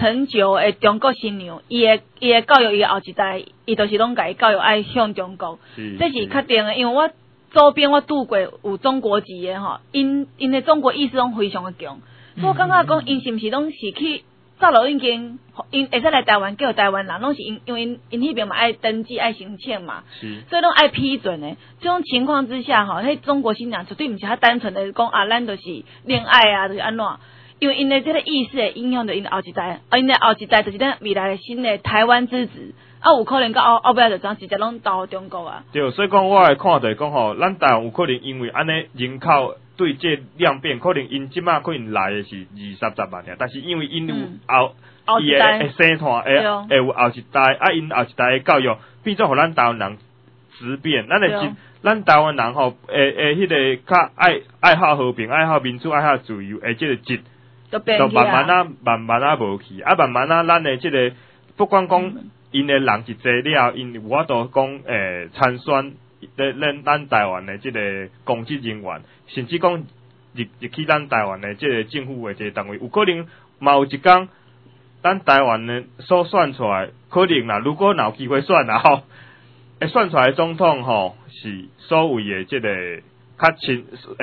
9%的中国新娘，伊的教育伊后一代，伊就是拢甲伊教育爱向中国，这是确定的。因为我周边我拄过有中国籍的吼，因的中国意识拢非常的强，所以我感觉讲因是毋是拢是去走路已经，因会使来台湾叫台湾人，拢是因为因迄边嘛爱登记爱申请嘛，所以拢爱批准的。这种情况之下吼，迄中国新娘绝对毋是较单纯的讲啊，咱就是恋爱啊，就是安怎？因为因的这个意识会影响到因的后一代，因的后一代就是咱未来的新的台湾之子。有可能到后尾就怎直接拢到中国啊？ 对，所以讲我会看就是讲吼，咱台湾有可能因为安尼人口对这量变，可能因即马可能来的是20-30万尔，但是因为因有后伊会生团会有后一代，因后一代的教育变做互咱台湾人质变，咱台湾人吼迄个较爱好和平、爱好民主、爱好自由的这个质，就慢慢无去，慢慢咱的这个不管讲。因的人一侪了，因有法度讲参选咱台湾的即个公职人员，甚至讲入去咱台湾的即个政府的这个单位，有可能嘛有一天，咱台湾的所选出来，可能啦，如果有机会选啦吼，会选出来的总统吼是所谓的即个较亲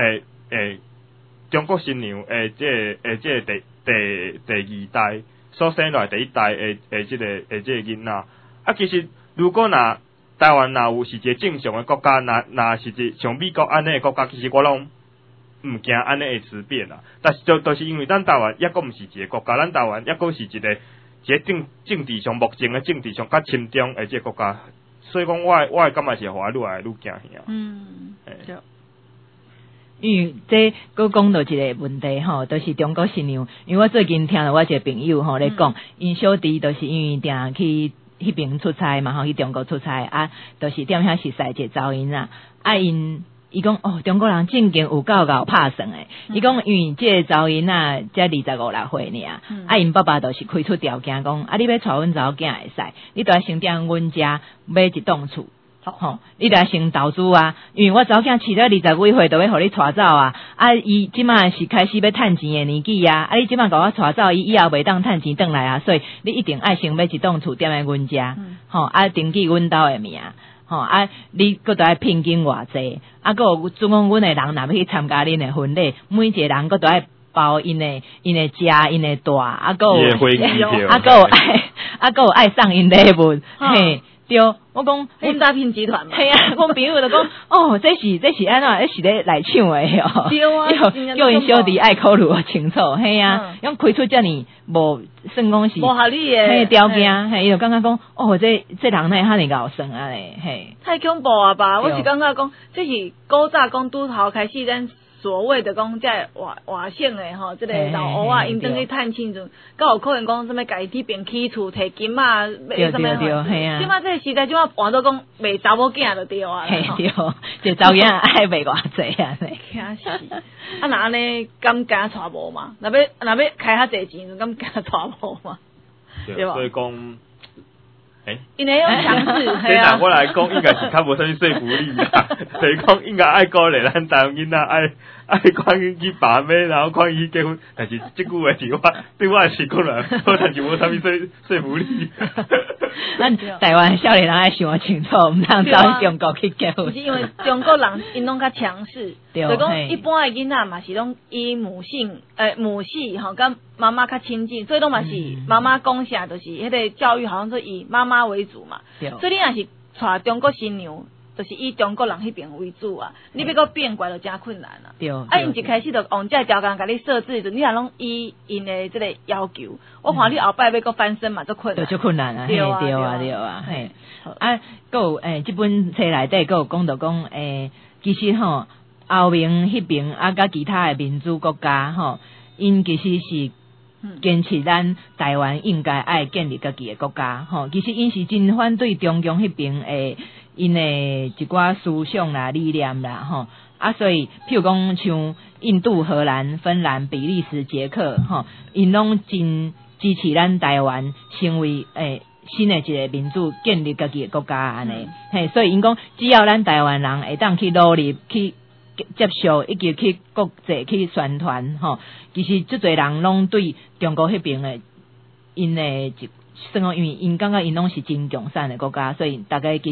中国新娘即个第二代。所生来第一代即个囡仔，其實如果台灣有是一個正常的國家，是一個像美國安尼的國家，其實我攏毋驚安尼的質變啦。但是就是因為咱台灣抑個毋是一個國家，咱台灣抑個是一個政治上目前的政治上較深重的即個國家，所以講我感覺是互我愈來愈驚嚇。 因为这佫讲到一个问题吼，都是中国新娘。因为我最近听到我一个朋友吼咧讲，因小弟都是因为定去迄边出差嘛吼，去中国出差都是踮遐熟悉一个查囡仔伊讲中国人正经有够拍算诶。伊讲因为这个查囡仔才25-26岁尔，因爸爸都是开出条件讲，你要娶阮查某囝会使，你都要先踮阮家买一栋厝。你得先投资啊，因为我早囝饲了20几岁，就要互你带走啊。伊即马是开始要趁钱的年纪啊。你即马甲我带走，伊以后袂当趁钱转来啊。所以你一定爱先买一栋厝踮在阮家，登记阮兜的名，你佫都爱聘金偌济，佫有总共阮的人若要去参加恁的婚礼，每一个人佫都爱包因的食因的大，佫有爱送因礼物，嘿。对，我讲阮诈骗集团嘛， 系啊，我朋友就讲，这是安怎？是咧来抢诶哦， 对啊， 叫因小弟爱考虑清楚，系啊，用开出遮尔无算讲是无合理诶条件，伊就感觉讲，这人呢哈尼搞算啊咧，嘿， 太恐怖啊吧！我是感觉讲，这是古早讲拄头开始咱。所谓的讲，在外省的吼，这个老黑因登去探亲阵，敢有可能讲什么家己变起厝摕金啊， 对，系啊。 即马这个时代，即马换到讲卖查某囝就对啊。 嘿对，这查某囝爱卖偌济啊？ 惊死！那安尼敢敢娶某嘛？若要开较济钱，就敢娶某嘛？ 对吧？所以讲。 因为用强制， 对啊。我来讲，应该是较无啥物说服力啦。就是讲，应该爱鼓励咱台湾囡仔爱看伊去把妹，然后看伊结婚。但是即句话是我对我是讲啦，但是无啥物说服力。 咱台湾少年人爱想清楚，毋通走中国去结婚。 是因为中国人因拢较强势，所以讲一般的囡仔嘛是拢以母系吼跟妈妈较亲近，所以拢嘛是妈妈讲啥，就是迄个教育好像是以妈妈为主嘛。所以你若是娶中国新娘，就是以中国人迄边为主啊，你要搁变怪就真困难啊。因一开始就往这条件甲你设置，就你若拢以因的这个要求，我看你后摆要搁翻身嘛，就困难。 就困难啊，对啊，嘿。搁有这本册内底搁有讲到讲其实吼欧盟迄边甲其他的民主国家吼，因其实是。坚持咱台湾应该爱建立家己的国家吼，其实因是真反对中共迄边因的一寡思想啦、理念啦吼，所以譬如讲像印度、荷兰、芬兰、比利时、捷克吼，因拢真支持咱台湾成为新的一个民主，建立家己的国家安尼，嘿，所以因讲只要咱台湾人会当去努力去。接受以及去国际去宣传吼，其实足侪人拢对中国迄边的因的算讲，因为因感觉因拢是真共产的国家，所以大家其实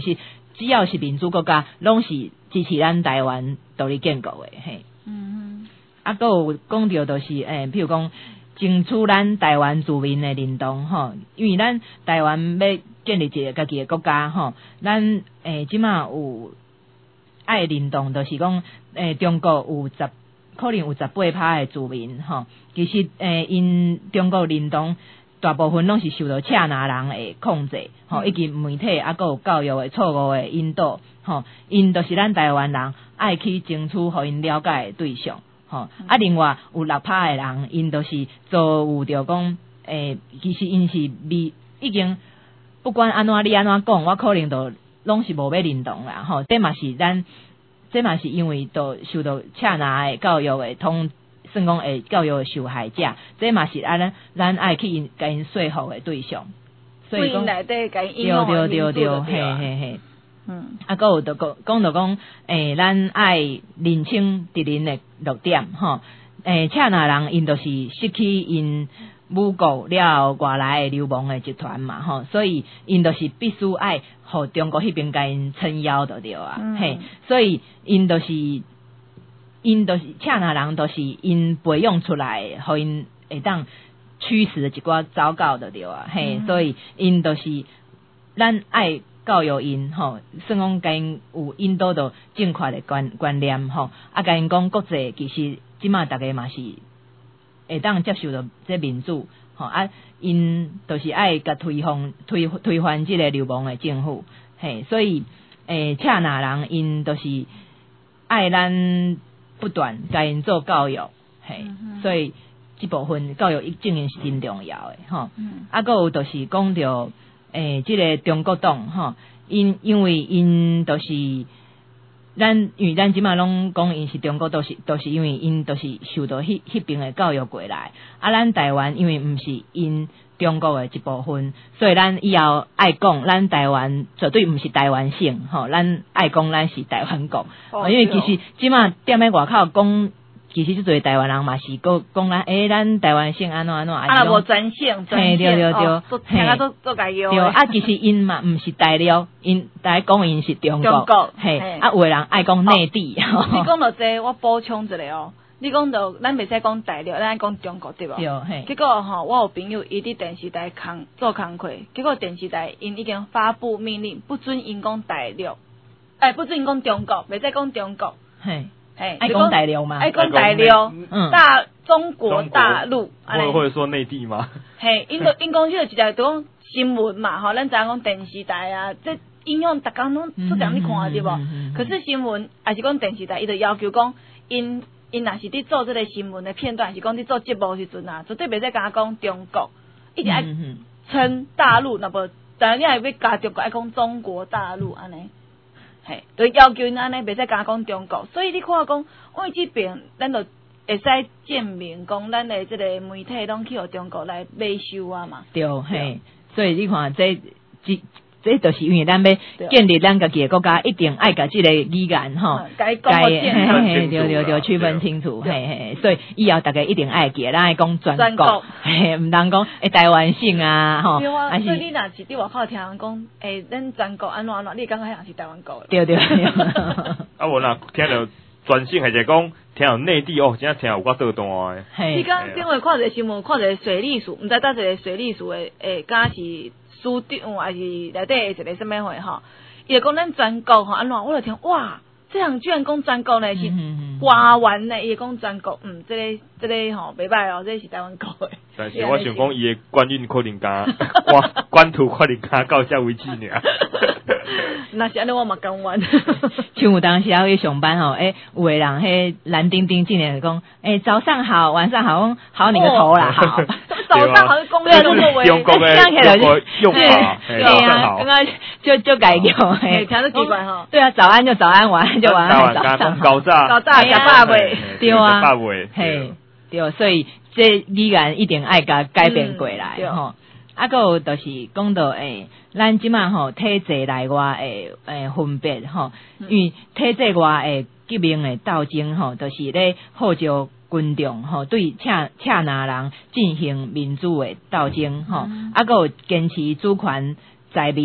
只要是民主国家，拢是支持咱台湾独立建国的嘿。啊，还有讲到就是譬如讲争取咱台湾自民的运动吼，因为咱台湾要建立一个家己的国家吼，咱即马有爱运动，就是讲中国有可能有18%的自民吼，其实因中国运动大部分拢是受到赤拿人的控制吼，以及媒体还有教育的错误的引导吼，因就是咱台湾人爱去争取互因了解的对象。啊，另外有6%的人，因都是遭有着讲，其实因是已经不管安怎你安怎讲，我可能都拢是无要认同啦。吼，这嘛是因为都受到赤拿的教育的算讲教育的受害者，这嘛是咱爱去甲因说服的对象。所以讲，对，嘿。啊，还有就讲到讲，咱爱认清敌人的弱点吼。赤拿人因就是失去因母国了外来的流氓的集团嘛吼，所以因就是必须爱互中国迄边甲因撑腰就对啊。嘿，所以因就是赤拿人，都是因培养出来，互因会当驱使一寡糟糕就对啊。嘿，所以因就是咱爱教育因吼，算讲甲因有引导到正确的观念吼，啊，甲因讲国际其实即马大家嘛是会当接受到这民主吼，啊，因都是爱甲推翻即个流氓的政府，嘿，所以赤拿人因都是爱咱不断甲因做教育，嘿，所以即部分教育正经是真重要的吼，啊，还有就是讲到这个中国党吼，因为因都是因为咱即马拢讲因是中国，都是因为因都是受到迄边的教育过来，啊，咱台湾因为毋是因中国的一部分，所以咱以后爱讲咱台湾绝对毋是台湾省吼，咱爱讲咱是台湾国，因为其实即马踮咧外口讲。其实即侪台湾人嘛是讲咱台湾省安怎， 啊无专省， 对， 听啊做家己对啊，其实因嘛毋是大陆，因大家讲因是中国，嘿，啊有的人爱讲内地。 你讲到这，我补充一下哦。你讲到咱袂使讲大陆，咱爱讲中国对无？ 对， 结果吼，我有朋友伊伫电视台做工课，结果电视台因已经发布命令，不准因讲大陆，不准因讲中国，袂使讲中国， 嘿。爱讲大陆吗？ 爱讲大陆，中国大陆， 或者说内地吗？ 嘿，因讲迄个直接都讲新闻嘛，吼，咱知影讲电视台啊，这影响逐工拢出场你看对无？可是新闻还是讲电视台，伊就要求讲，因若是伫做这个新闻的片段，还是讲伫做节目时阵啊，绝对袂使甲讲中国，一直爱称大陆，那无，但你还要加中国爱讲中国大陆安尼。嘿，就要求因安尼袂使甲讲中国，所以你看讲，我即边咱就会使证明讲，咱的即个媒体拢去互中国来买收啊嘛。 对，嘿，所以你看这就是因为咱要建立咱家己的国家，一定爱甲即个语言吼， 该对， 区分清楚，嘿，所以以后大家一定爱记，咱爱讲全国，嘿，毋通讲台湾省啊，吼， 所以你若是伫外口听人讲，咱全国安怎，你感觉迄样是台湾国？ 对。 啊，我若听到全省还是讲听到内地哦，真正听有够倒弹的。你讲顶回看一个新闻，看一个水利署，毋知倒一个水利署的，敢是署长还是内底一个什么会吼？伊就讲咱全国吼安怎，我就听哇，这样居然讲全国呢是花园呢，伊讲全国，这个吼袂歹哦，这是台湾国的。 但是我想讲，伊的官运可能加，官途可能加到遮为止尔。 那是安尼，我嘛甘愿。 像有当时要去上班吼，有的人迄蓝丁丁进来讲，早上好，晚上好，好你个头啦，好。 早上好，公园都作为用法， 对啊，刚刚就改用， 听得奇怪哈。 对啊，早安就早安，晚安就晚安， 早上搞炸10尾， 对啊， 嘿， 对，所以这语言一定爱甲改变过来吼。啊，还有就是讲到咱即马吼体制内外分别吼，因为体制外革命的斗争吼，就是咧号召群众吼对赤拿人进行民主的斗争吼，啊，还有坚持主权在民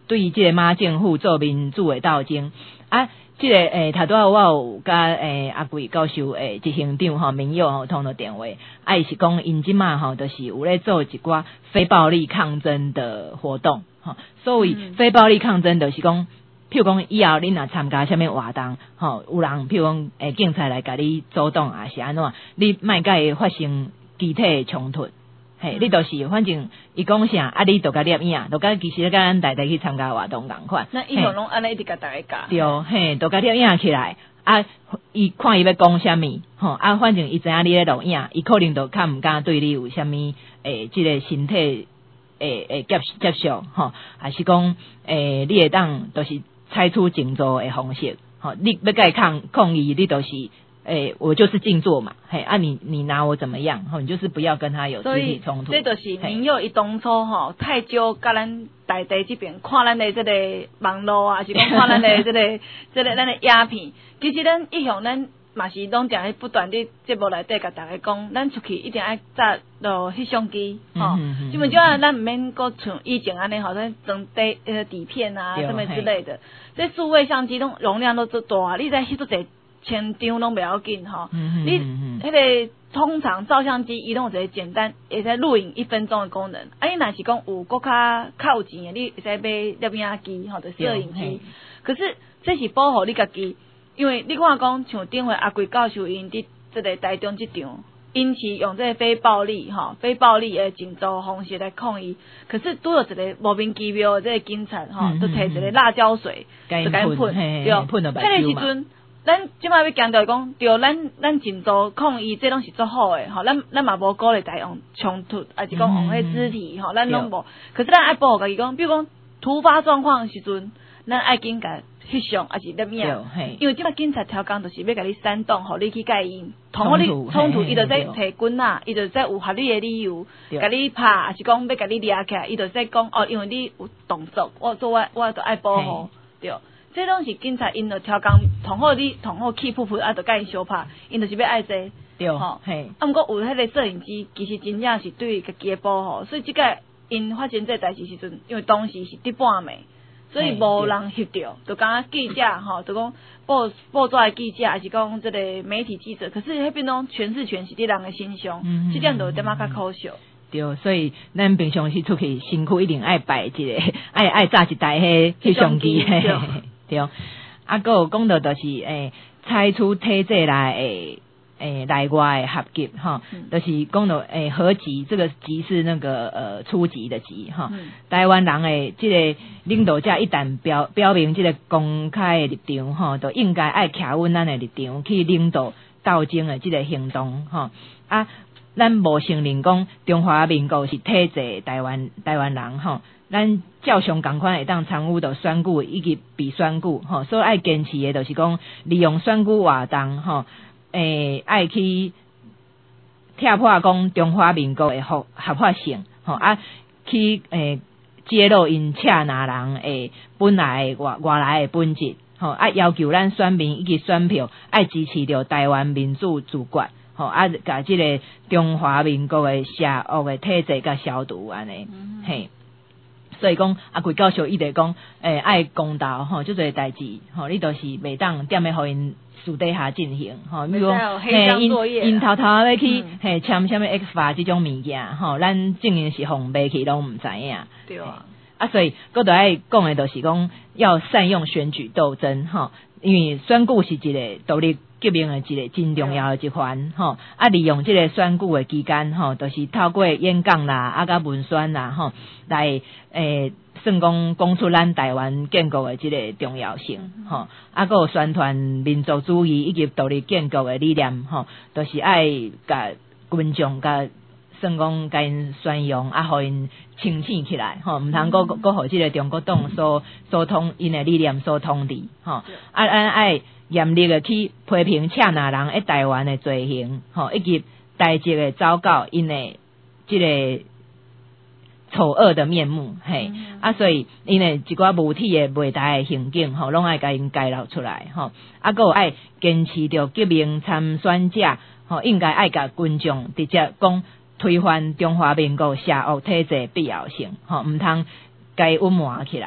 对即个马政府做民主的斗争啊。即个头拄仔我有甲阿贵教授执行长吼民友吼通了电话，伊是讲因即马吼就是有咧做一寡非暴力抗争的活动吼，所谓非暴力抗争就是讲，譬如讲以后恁若参加啥物活动吼，有人譬如讲警察来甲你阻挡啊是安怎，你莫甲伊发生肢体的冲突。嘿，你就是反正伊讲啥啊，你就甲摄影，就甲其实甲咱大家去参加活动共款。 那以后拢安尼一直甲大家教。 对，嘿，就甲摄影起来啊，伊看伊要讲啥物，吼啊，反正伊知影你咧录影，伊可能就较毋敢对你有啥物即个身体接触吼，还是讲你会当就是采取静坐的方式，吼，你要甲伊抗议，你就是。我就是静坐嘛，嘿啊你拿我怎么样？你就是不要跟他有肢体冲突。 这就是民友伊当初吼太少甲咱大地这边看咱的这个网络啊，是讲看咱的这个咱的鸦片。其实咱一向咱嘛是拢定不断伫节目内底甲大家讲，咱出去一定爱扎落翕相机，吼，基本上咱毋免搁像以前安尼，好像装底片啊什么之类的。这数位相机拢容量都做大，你在翕出者。千张拢不要紧吼，你迄个通常照相机伊拢有一个简单会使录影1分钟的功能，啊，你若是讲有搁较有钱的，你会使买摄影机或者摄影机，可是这是保护你家己，因为你看讲像顶回阿贵教授因伫这个台中这场，因是用这个非暴力的静坐方式来抗议，可是拄有一个莫名其妙的这个警察吼，就摕一个辣椒水就甲伊喷，对，迄个时阵。咱即摆要强调讲，对，咱静坐抗议，这拢是做好诶，吼，咱嘛无鼓励大家用冲突，还是讲用迄肢体，吼，咱拢无。可是咱爱保护家己讲，比如讲突发状况诶时阵，咱爱紧甲翕相，还是摄影，因为即摆警察超工就是要甲你煽动，互你去介因，同互你冲突，伊就在摕棍仔，伊就在有合理诶理由，甲你拍，还是讲要甲你掠起来，伊就在讲哦，因为你有动作，我就爱保护，对。这拢是警察因着超工同好气噗噗啊，就甲因相拍，因就是要爱这， 对吼，嘿。 啊，毋过有迄个摄影机，其实真正是对家己的保护，所以即个因发生这代志时阵，因为当时是伫半暝，所以无人翕到，就讲记者吼，就讲报纸的记者，还是讲这个媒体记者，可是迄边拢全是伫人的身上，即点就有点仔较可笑。 对，所以咱平常时出去身躯一定爱摆一个，爱揸一台翕相机，对，啊，搁有讲到就是采取体制内内外的合集哈，就是讲到合集，这个集是那个初级的集哈。台湾人的这个领导者一旦表明这个公开的立场哈，就应该爱徛稳咱的立场去领导斗争的这个行动哈。啊，咱无承认讲中华民国是体制台湾人哈。咱照常共款会当参与到选举以及被选举吼，所以爱坚持的就是讲利用选举活动吼，爱去踢破讲中华民国的合法性吼啊，去揭露因恰拿人的本来外来的本质吼啊，要求咱选民以及选票爱支持着台湾民主自决吼啊，甲即个中华民国的邪恶的体制甲消除安尼嘿。所以讲，阿贵教授伊就讲，爱公道吼，即个代志吼，你都是袂当踮咧互因私底下进行吼，比如讲，因偷偷要去签什么 X 法这种物件吼，咱正经是红白去拢毋知影。 对啊。 啊，所以佫就爱讲的就是讲，要善用选举斗争吼，因为选举是一个独立革命的一个真重要的一环吼，啊，利用这个选举的期间吼，就是透过演讲啦，啊，甲文宣啦吼，来算讲出咱台湾建国的这个重要性吼，啊，佫有宣传民族主义以及独立建国的理念吼，都是爱甲群众甲算讲甲因宣扬啊，互因清醒起来吼，毋通佫互即个中国党所统因的理念所统治吼，啊，爱严厉的去批评恰拿人喺台湾的罪行吼，以及台籍的糟糕因的即个丑恶的面目嘿，啊，所以因为一寡无体的袂台的行径吼，拢爱甲因揭露出来吼，啊，佫有爱坚持着革命参选者吼，应该爱甲群众直接讲推翻中华民国邪恶体制必要性吼，毋通甲伊隐瞒起来。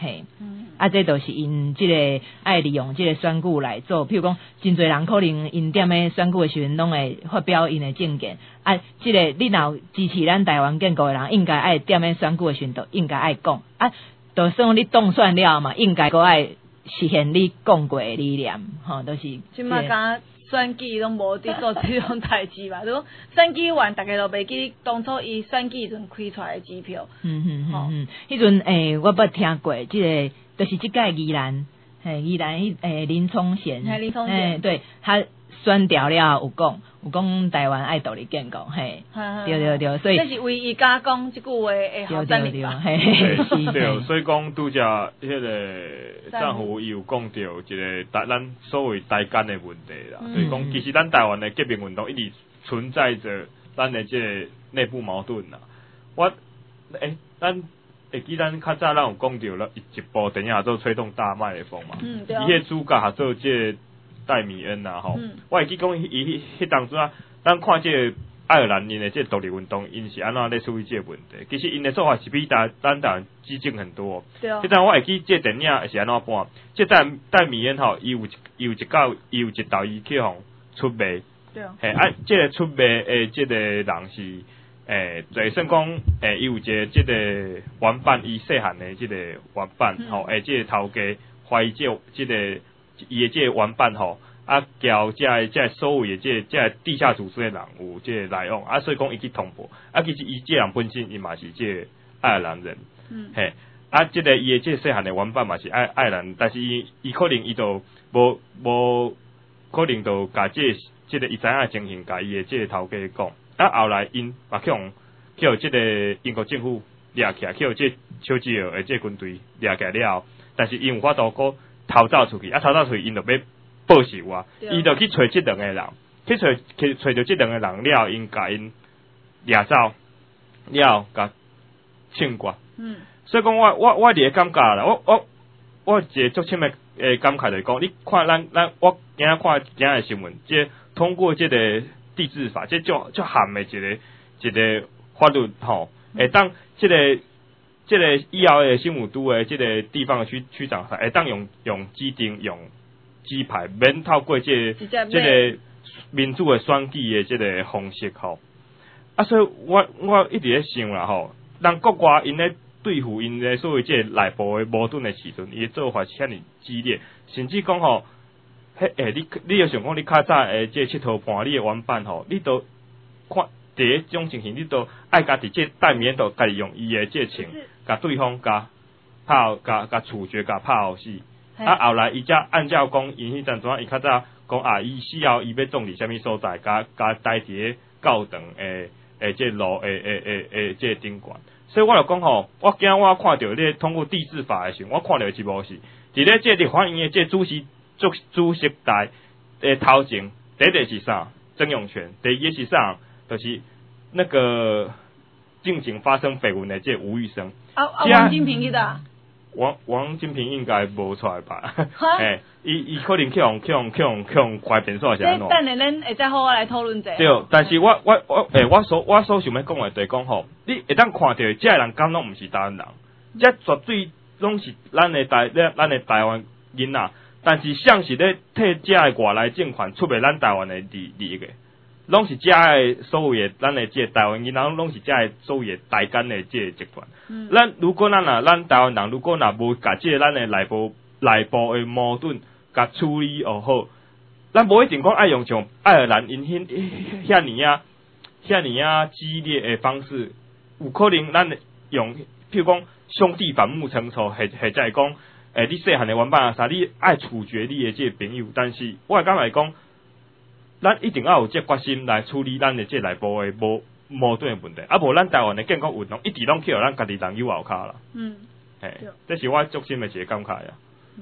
嘿。这就是因即个爱利用即个选举来做，譬如讲，真侪人可能因踮咧选举的时阵，拢会发表因的政见。即个你若支持咱台湾建国的人，应该爱踮咧选举的时阵，都应该爱讲。就算你当选了嘛，应该搁爱实现你讲过的理念，都是。 即马敢选举拢无伫做这种代志嘛？如果选举完，大家都袂记当初伊选举阵开出来的支票。 迄阵我捌听过即个。就是即届宜兰林聪贤，对，他选调了有讲台湾爱独立建国，嘿，对，所以这是为伊家讲即句话会好证明吧？ 对，所以讲拄只迄个政府伊有讲到一个咱所谓台干的问题啦，所以讲其实咱台湾的革命运动一直存在着咱的即个内部矛盾啦。咱会记咱较早咱有讲到了一部电影做吹动大麦的风嘛，伊迄主角做即个戴米恩啊吼，我会记讲伊迄当阵啊，咱看即个爱尔兰因的即个独立运动，因是安怎咧处理即个问题？其实因的做法是比咱台湾激进很多。对。迄阵我会记即个电影是安怎办？即戴米恩吼，伊有一道伊去互出卖。对。即个出卖的即个人是。就算讲，伊有一个即个玩伴，伊细汉的即个玩伴，即个头家怀疑即个伊的即个玩伴交即个所谓的即个地下组织的人有即个来往，所以讲伊去通报，其实伊即个人本身伊嘛是即个爱尔兰人，即个伊的即个细汉的玩伴嘛是爱尔兰，但是伊可能伊就无可能就甲即个伊知影的情形，甲伊的即个头家讲。后来因嘛去互即个英国政府掠起来，去互即小吉尔的即军队掠起来了后，但是因有法度搁逃走出去，逃走出去因就要报仇啊，伊就去找即两个人，去找着即两个人了后，因甲因掠走了后，甲庆过。所以讲我伫个感觉啦，我一个足深的感慨就是讲，你看咱我今仔看今仔的新闻，即通过即个。地治法，即足含的一个法律吼，会当即个以后的新武都的即个地方的区长，会当用指定用指派，免透过即个民主的选举的即个方式吼。所以我一直咧想啦吼，人国外因咧对付因咧所谓即个内部的矛盾的时阵，伊的做法是遐尼激烈，甚至讲吼。你要想讲你较早即佚佗伴你的玩伴吼，你都看第一种情形，你都爱家己即戴面都家己用伊的即情，甲对方甲处决甲拍互死。后来伊才按照讲，因迄阵阵伊较早讲伊死后伊要种伫啥物所在，甲待伫教堂即路即顶悬。所以我就讲吼，我看到你通过地治法的时候，我看到一幕是，伫咧即立法院的即主席台头前，第一个是啥？曾永权，第二个是啥？就是那个进行发生绯闻的这吴玉生。 王金平去的。 王金平应该无出来吧？伊可能去用快变数是安怎？ 等下咱会再好好来讨论者。 对，但是我所想要讲的就是讲吼，你会当看到这个人敢拢毋是台湾人，这绝对拢是咱的台湾囡仔。但是像是咧替遮个外来政权出卖咱台湾的利益的，拢是遮个所谓的咱的即个台湾囡仔，拢是遮个所谓的台干的即个集团。如果咱台湾人如果无甲即个咱的内部的矛盾甲处理好，咱无一定讲爱用像爱尔兰因遐尼啊激烈的方式，有可能咱用譬如讲兄弟反目成仇，或者讲。你细汉的玩伴啥？你爱处决你的这个朋友，但是我会感觉讲，咱一定要有这决心来处理咱的这内部的矛盾的问题，无咱台湾的建国运动一直拢去互咱家己人有后骹啦。这是我足心的一个感慨呀。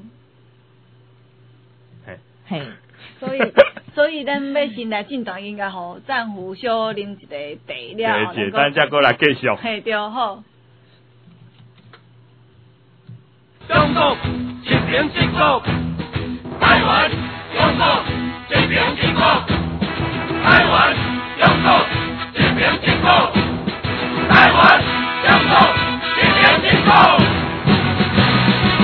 所以咱要先来进党应该互战虎小啉一个茶了， 咱再过来继续。 对好。 中国一平一国，台湾中国一平一国，台湾中国一平一国，台湾中国一平一国。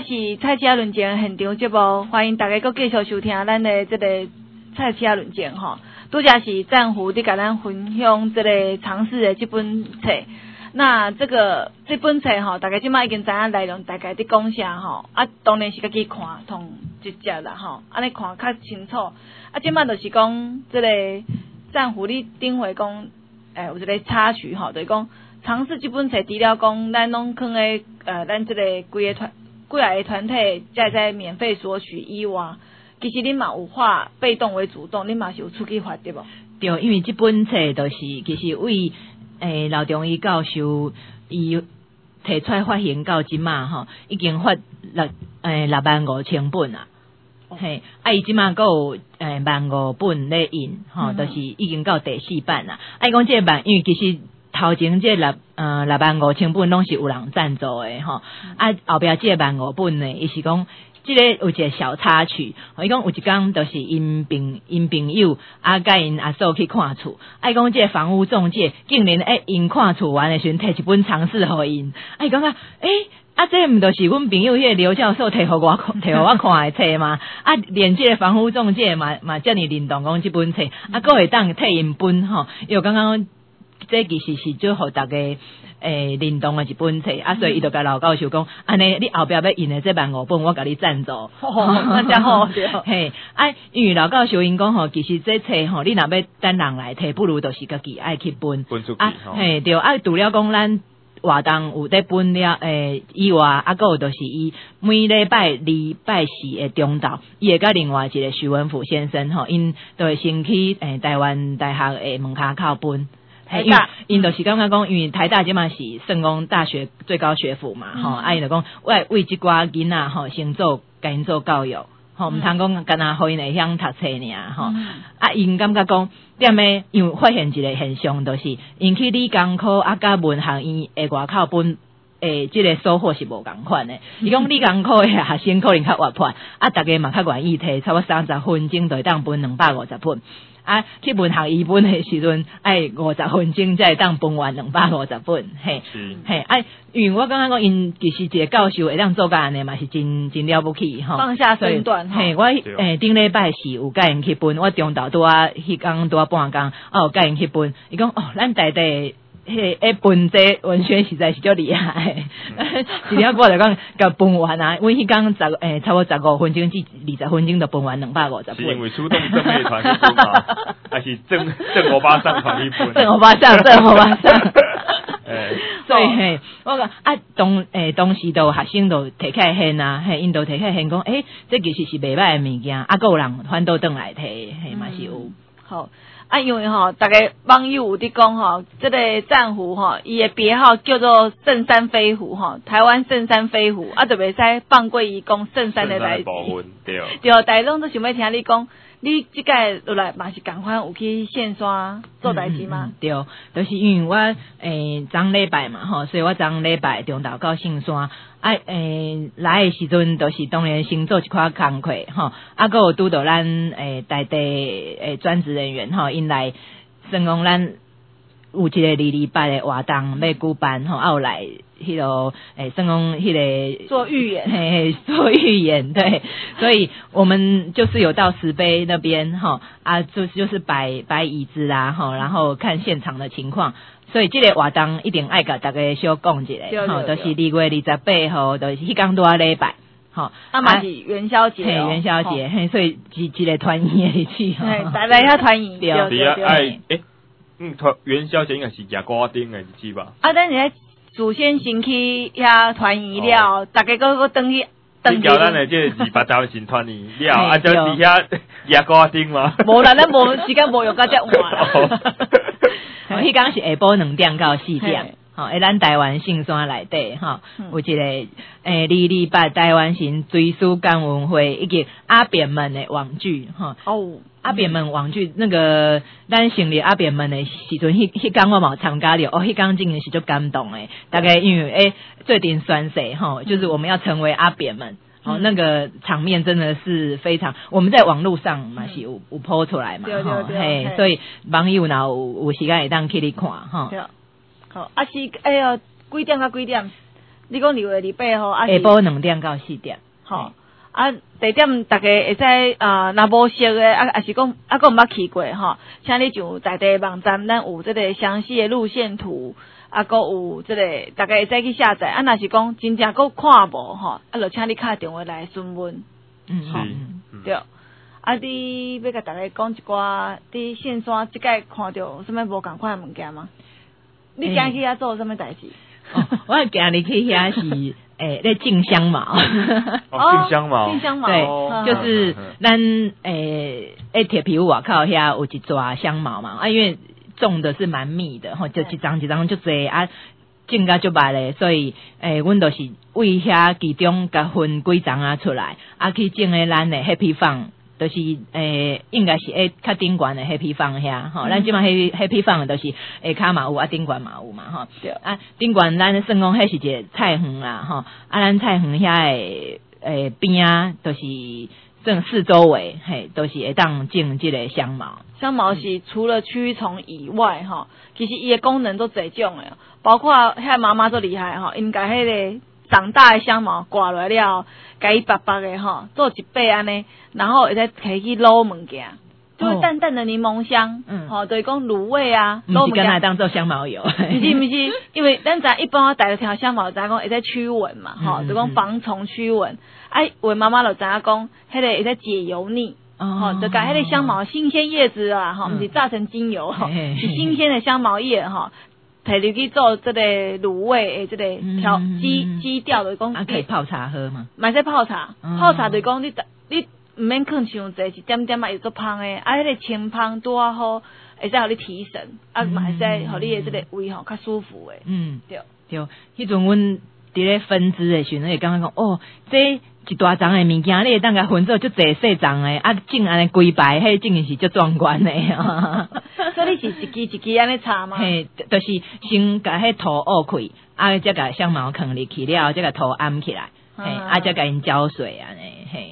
是蔡奇亚论剑现场节目，欢迎大家搁继续收听咱的这个蔡奇亚论剑吼。拄则是战虎伫甲咱分享这个尝试的这本册。那这本册吼，大家即摆已经知影内容，大概伫讲啥吼。当然是家己看同直接啦吼，安尼看较清楚。即摆就是讲这个战虎你顶回讲，有一个插曲吼，就是讲尝试这本册除了讲咱拢囥诶咱这个几个团体在免费索取以外，其实恁嘛有化被动为主动，恁嘛是有出去发对无？ 对，因为这本册就是其实为刘中医教授伊提出来发行到即马吼，已经发65000本啊。嘿，伊即马还有15000本咧印吼，就是已经到第4版啦。伊讲这版，因为其实头前这65000本拢是有人赞助的吼，后壁这15000本呢，伊是讲这个有一个小插曲，伊讲有一天就是因朋友甲因阿嫂去看厝，伊讲这个房屋中介竟然因看厝完的时阵摕一本尝试互因，伊讲这毋就是阮朋友迄个刘教授摕互我看的册吗？连这个房屋中介嘛遮尔认同讲这本册，佫会当替因分吼，因为刚刚这其实是最互大家认同的一本册，所以伊就甲老教授讲，安尼你后壁要印的这15000本，我甲你赞助， 那真好嘿，因为老教授因讲吼，其实这册吼，你若要等人来摕，不如就是家己爱去分出去嘿，对，除了讲咱活动有在分了以外，佫有就是伊每礼拜2、拜4的中昼，伊会甲另外一个徐文甫先生吼，因都会先去台湾大学的门口靠分。因就是感觉讲，因为台大即嘛是算讲大学最高学府嘛，吼，因就讲为即寡囡仔吼，先甲因做教育，吼，毋通讲干那互因会晓读册尔，吼，因感觉讲，踮咧，因为发现一个现象，就是因去理工科甲文学院的外口分。即个收获是无共款的。伊讲理工科的学生可能较活泼，大家嘛较愿意摕差不多30分钟就会当分250本。去文学院分的时阵，50分钟才会当分完250本。嘿，因为我感觉讲，因其实一个教授会当做甲安尼嘛，是真了不起吼。 放下身段。 嘿，我顶礼拜是有甲因去分，我中昼迄工半工，有甲因去分。伊讲咱在地。分这文宣实在是足厉害，一了我就讲甲分完啊，阮迄工差不多15分钟至20分钟就分完250本。 是因为出动正妹团去分吗？还是正欧巴桑团去分？ 正欧巴桑。所以我讲当时都学生都摕起来献啊，因都摕起来献讲，这其实是袂歹的物件，佫有人反倒转来摕，嘛是有。 好。因为大家网友有伫讲这个战虎伊的别号叫做圣山飞虎台湾圣山飞虎就袂使放过伊讲圣山的代志。对，大家拢都想要听你讲，你即届落来嘛是共款有去线刷做代志吗？ 对，就是因为我昨礼拜嘛所以我昨礼拜中昼到线刷。来的时阵，就是当然先做一寡工课佫有拄到咱在地专职人员因来算讲咱有一个2礼拜的活动要举办有来迄个算讲迄个做预演， 做预演对，所以我们就是有到石碑那边就是摆椅子啦然后看现场的情况。所以这个活动一定爱甲大家小讲一下，就是2月28号，就是迄天多礼拜， 嘛是元宵节， 元宵节，所以一个团圆的日子， 大家遐团圆， 对，元宵节应该是牙瓜丁的日子吧？ 咱现在祖先先去遐团圆了，大家个登去。 你叫咱的这28先团圆了，就是遐牙瓜丁吗？ 无啦，咱无时间无用到遮晚啦。 迄天是下晡2点到4点，咱台湾圣山内底有一个2礼拜台湾省追思感恩会以及阿扁们的网剧阿扁们网剧那个咱成立阿扁们的时阵，迄天我嘛有参加了，迄天真的是足感动诶。大概因为最近宣誓就是我们要成为阿扁们。那个场面真的是非常，我们在网络上嘛是有po出来嘛，嘿，所以网友若有时间会当去你看对，好，是几点到几点？ 你讲2月28号， 下晡2点到4点， 吼。地点大家会使若无熟的也是讲佫毋捌去过吼，请你上在地网站，咱有这个详细的路线图，佫有这个大家会使去下载。若是讲真正佫看无吼，就请你打电话来询问。对。你要甲大家讲一寡伫线山即届看到什么无共款的物件吗？你今日去遐做什么代志？ 我今日去遐是。咧进香茅， 进香茅， 进香茅， 对，就是咱铁皮屋外口遐有一抓香茅嘛，因为种的是蛮密的，吼，就一张一张就多种甲就密咧，所以阮都是为遐其中甲分几张出来，去种诶咱诶 Happy Farm。就是应该是较顶悬的 Happy Farm 遐吼，咱即马 Happy Farm 都是下骹嘛有顶悬嘛有嘛吼，对顶悬咱算讲迄是一个菜园啦吼，咱菜园遐边都是正四周围都是会当种即个香茅。 香茅是除了驱虫以外吼，其实伊的功能都侪种诶，包括遐妈妈都厉害吼，因甲迄个长大的香茅刮落来了，甲伊白白的吼，做一把安尼，然后会使摕去卤物件，就是淡淡的柠檬香，就是讲卤味啊， 卤物件来当做香茅油，不是，因为咱一般大家听香茅，知影讲会使驱蚊嘛，吼，就讲防虫驱蚊，我妈妈就知影讲，迄个会使解油腻。就甲迄个香茅新鲜叶子啊，吼，毋是榨成精油，是新鲜的香茅叶，吼。摕入去做这个卤味的这个基调，就是讲可以泡茶喝吗？ 嘛使泡茶，泡茶就是讲你毋免放伤济，一点点又做芳的，迄个清芳拄啊好，会使互你提神，嘛会使互你的这个胃吼较舒服的。对。 迄阵阮伫咧分支的时阵，会感觉讲哦，这一大丛的物件，你会当甲分做足侪细丛的，种安尼规排，迄真是足壮观的。 所以你是一支一支安尼插吗？ 就是先甲迄土挖开，再甲香茅放入去了，再甲土安起来，再甲因浇水安尼。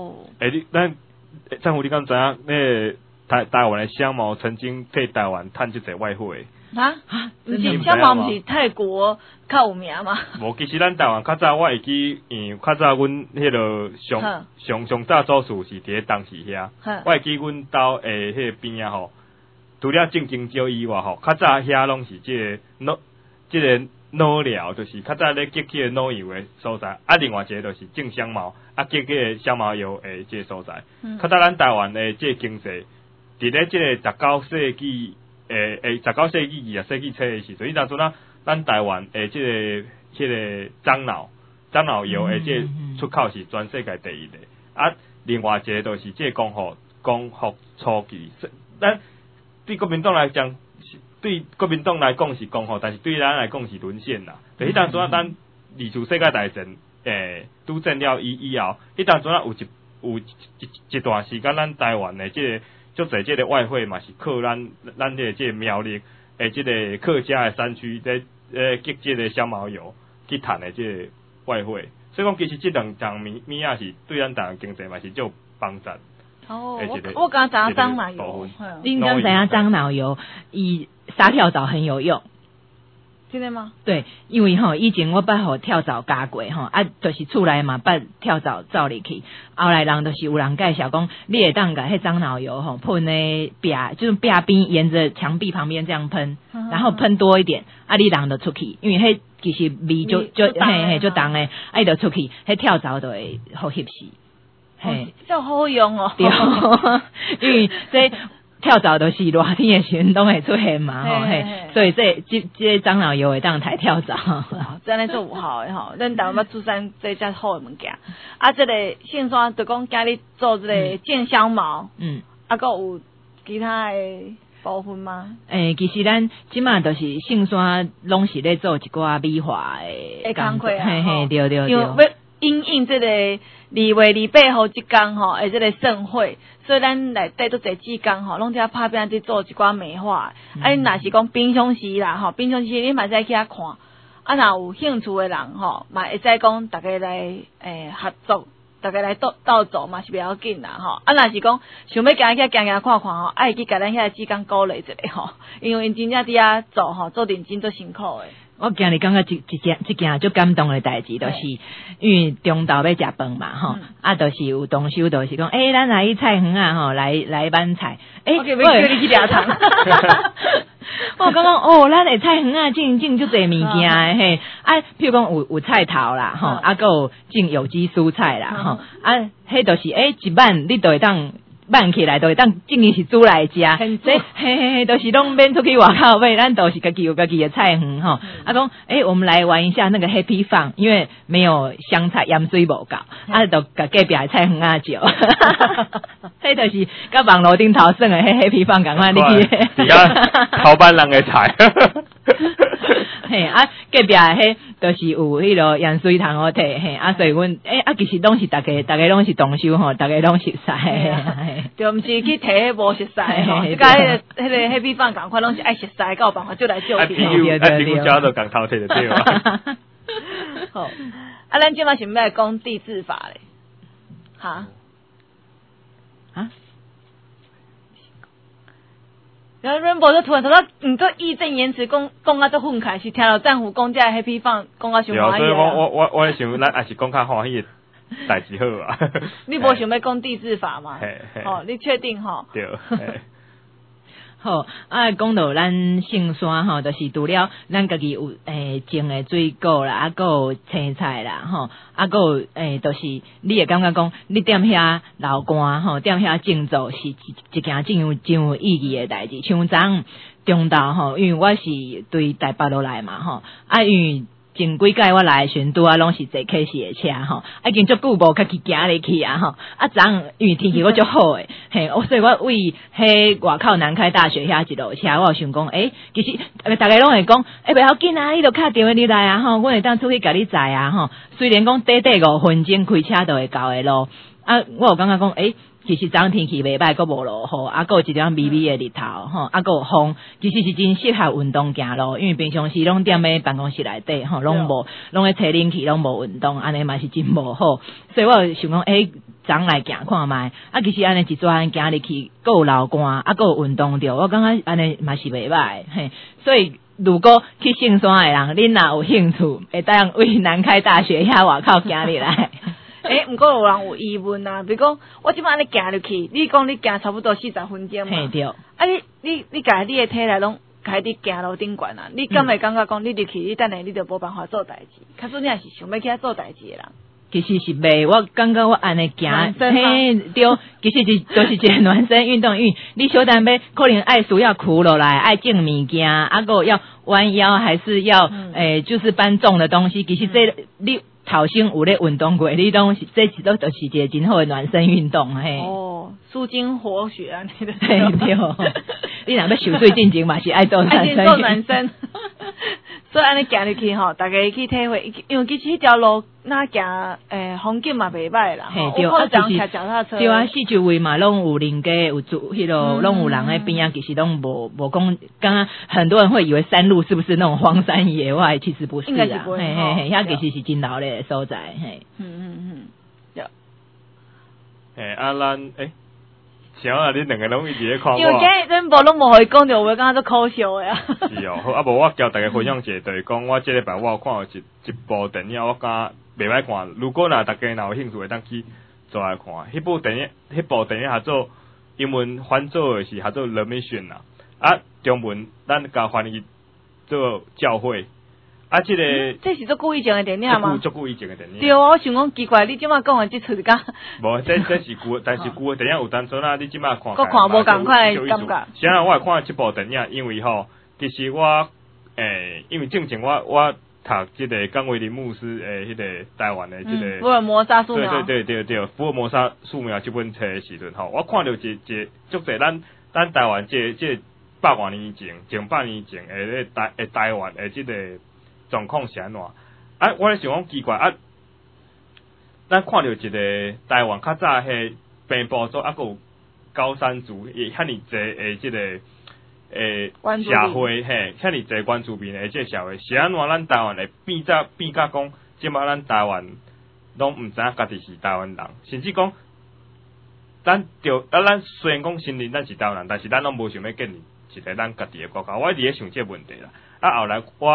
战虎，你敢知影？台湾的香茅曾经替台湾趁一个外汇。 毋是香茅，毋是泰国较有名吗？ 无，其实咱台湾较早我会记，较早阮迄个上早祖厝是伫当时遐，我会记阮兜迄个边吼，除了种香蕉以外吼，较早遐拢是即个脑疗，就是较早咧结起个脑油的所在，另外一个就是种香茅，结起个香茅油的即个所在。较早咱台湾的即个经济，伫咧即个19世纪。19世纪20世纪初的时阵，当初咱台湾即个樟脑油的即出口是全世界第一的。另外一个就是即个光复初期，咱对国民党来讲，对国民党来讲是光复，但是对咱来讲是沦陷啦。就当初咱二次世界大战拄战了以后，当初有一段时间，咱台湾的即个。就在这个外汇嘛，是靠咱的这个苗栗这个客家的山区在结这个香茅油去赚的这个外汇，所以讲其实这两项物啊是对咱台湾经济嘛是就有帮助。 我刚知影樟脑油， 你刚知影樟脑油，以杀跳蚤很有用。 真的吗？ 对，因为以前我捌互跳蚤咬过就是厝内嘛捌跳蚤走入去，后来人就是有人介绍讲，你会当甲迄樟脑油喷咧壁，就是壁边沿着墙壁旁边这样喷，然后喷多一点，你人就出去，因为迄其实味就重诶，就出去，迄跳蚤就会好吸死。 这好用哦。 对，因为这。跳蚤都是热天的时阵拢会出现嘛，所以这樟脑油会当刣跳蚤， 真诶做有效诶吼。咱台湾要出产这遮好诶物件，这个线山就讲今日做这个见香茅，还有其他诶部分吗？ 其实咱即马都是线山拢是咧做一寡美化诶工作， 对。 因为要因应这个2月28号即天吼，这个盛会，所以咱内底都侪志工吼，拢伫遐拍拼伫做一寡美化。若是讲平常时啦吼，平常时你嘛使去遐看。若有兴趣诶人吼，嘛会使讲大家来合作，大家来斗做嘛是袂要紧啦吼。若是讲想要行去看看吼，会去甲咱遐志工鼓励一下吼，因为因真正伫遐做吼，做认真做辛苦诶。 我今日感觉一件就感动的代志，就是因为中昼要食饭嘛，吼，就是有同修，就是讲，咱来去菜园啊，吼，来买菜， 我叫你去抓糖。 我感觉咱的菜园啊，种就侪物件的嘿，譬如讲有菜头啦，吼，还有种有机蔬菜啦，吼，迄就是一晚你就会当。慢起来，就会当正经是煮来食，所以嘿，都是拢免出去外口买，咱都是家己有家己的菜园吼。讲，我们来玩一下那个 Happy Farm， 因为没有香菜，盐水无够，就甲隔壁的菜园啊照。迄就是甲网络顶头耍的迄 Happy Farm 共款，你去。 而家头班人的菜。 嘿，隔壁迄就是有迄个盐水塘好摕，嘿，所以阮其实拢是大家拢是同修吼，大家拢熟悉， 就毋是去摕迄无熟悉吼，即个迄个 Happy Farm 共款拢是爱熟悉，才有办法就来救你。 比如交都共偷摕就对了。 好，咱即摆想要讲地质法咧，哈？然后 Rainbow 就突然说他，这义正言辞讲啊，这愤慨是听到战虎讲这 Happy Farm 讲啊，伤欢喜。 所以我想，咱也是讲较欢喜的代志好啊。 你无想要讲地质法吗？你确定吼？ 对。 好，讲到咱圣山吼，就是除了咱家己有种的水果啦，还有青菜啦，吼，还有就是你会感觉讲，你踮遐流汗吼，踮遐静坐是一件真有意义的代志。像昨中昼吼，因为我是对台北落来嘛吼，因为前几届我来的时阵拄拢是坐客士的车吼，已经足久无较去行入去啊吼，昨因为天气我足好诶，嘿，所以我为迄外口南开大学遐一路车，我有想讲，其实大家拢会讲，袂要紧啊，你著敲电话入来啊吼，阮会当出去甲你载啊吼，虽然讲短5分钟开车就会到诶路，我有感觉讲，其实昨天气袂歹，佫无落雨，还佫有一张微微的日头，吼，还佫有风，其实是真适合运动行路，因为平常时拢踮咧办公室内底，吼，拢咧吹冷气，拢无运动，安尼嘛是真无好。所以我想讲，昨来行看卖，其实安尼一转行入去，佫有流汗，佫有运动着，我感觉安尼嘛是袂歹，嘿。所以如果去圣山的人，恁若有兴趣，会当为南开大学遐外口行入来。 毋过有人有疑问啊，比如讲，我即摆安尼行入去，你讲你行差不多40分钟嘛？ 嘿对。 你家你的体力拢开伫行路顶悬啊，你敢会感觉讲你入去，你等下你就无办法做代志？可是你也是想要去遐做代志的人。 其实是袂，我感觉我安尼行，嘿，对，其实就是一个暖身运动，因为你小蛋要可能爱需要苦落来，爱种物件，个要弯腰，还是要就是搬重的东西，其实这你。头先有咧运动过，你拢是这都是一个真好的暖身运动嘿。 舒筋活血啊，你的对，你若要受水进前嘛是爱做暖身。 做暖身。所以安尼行入去吼，大家去体会，因为其实迄条路那行风景嘛袂歹啦。 嘿，对， 其实脚踏车。 对啊，四周围嘛拢有林家，有住迄落拢有人在边啊，其实拢无讲。刚刚很多人会以为山路是不是那种荒山野外，其实不是啊。嘿嘿嘿，遐其实是真老咧所在，嘿。 对。 咱想啊，你两个拢一直咧看我。 因为今日咱无拢无互伊讲着，我感觉足可笑诶啊。 是哦，好，无我交大家分享一下，就是讲我这礼拜我有看到一部电影，我感袂歹看。如果大家有兴趣，会当去做来看。迄部电影叫做英文翻做的是叫做 The Mission 啦，中文咱甲翻译做教会。这个这是做故意前的电影吗？ 做故意前的电影。 对啊，我想讲奇怪，你即马讲的即出甲。 无，这是旧，但是旧的电影有单纯啊，你即马看。 我看无共款的感觉。 现在我看这部电影，因为其实我因为正前我读这个冈维林牧师迄个台湾的这个福尔摩沙素描。 对，福尔摩沙素描这本册的时阵我看到一足侪咱台湾这100多年前100年前的台湾的这个。状况是安怎？我咧想讲奇怪咱看到一个台湾较早迄平埔族，还有高山族，遐尼济即个社会遐尼济关注面的即个社会，是安怎？咱台湾会变甲讲，即摆咱台湾拢毋知影家己是台湾人，甚至讲咱虽然讲心里咱是台湾人，但是咱拢无想要建立一个咱家己的国家。我一直咧想这个问题啦。后来我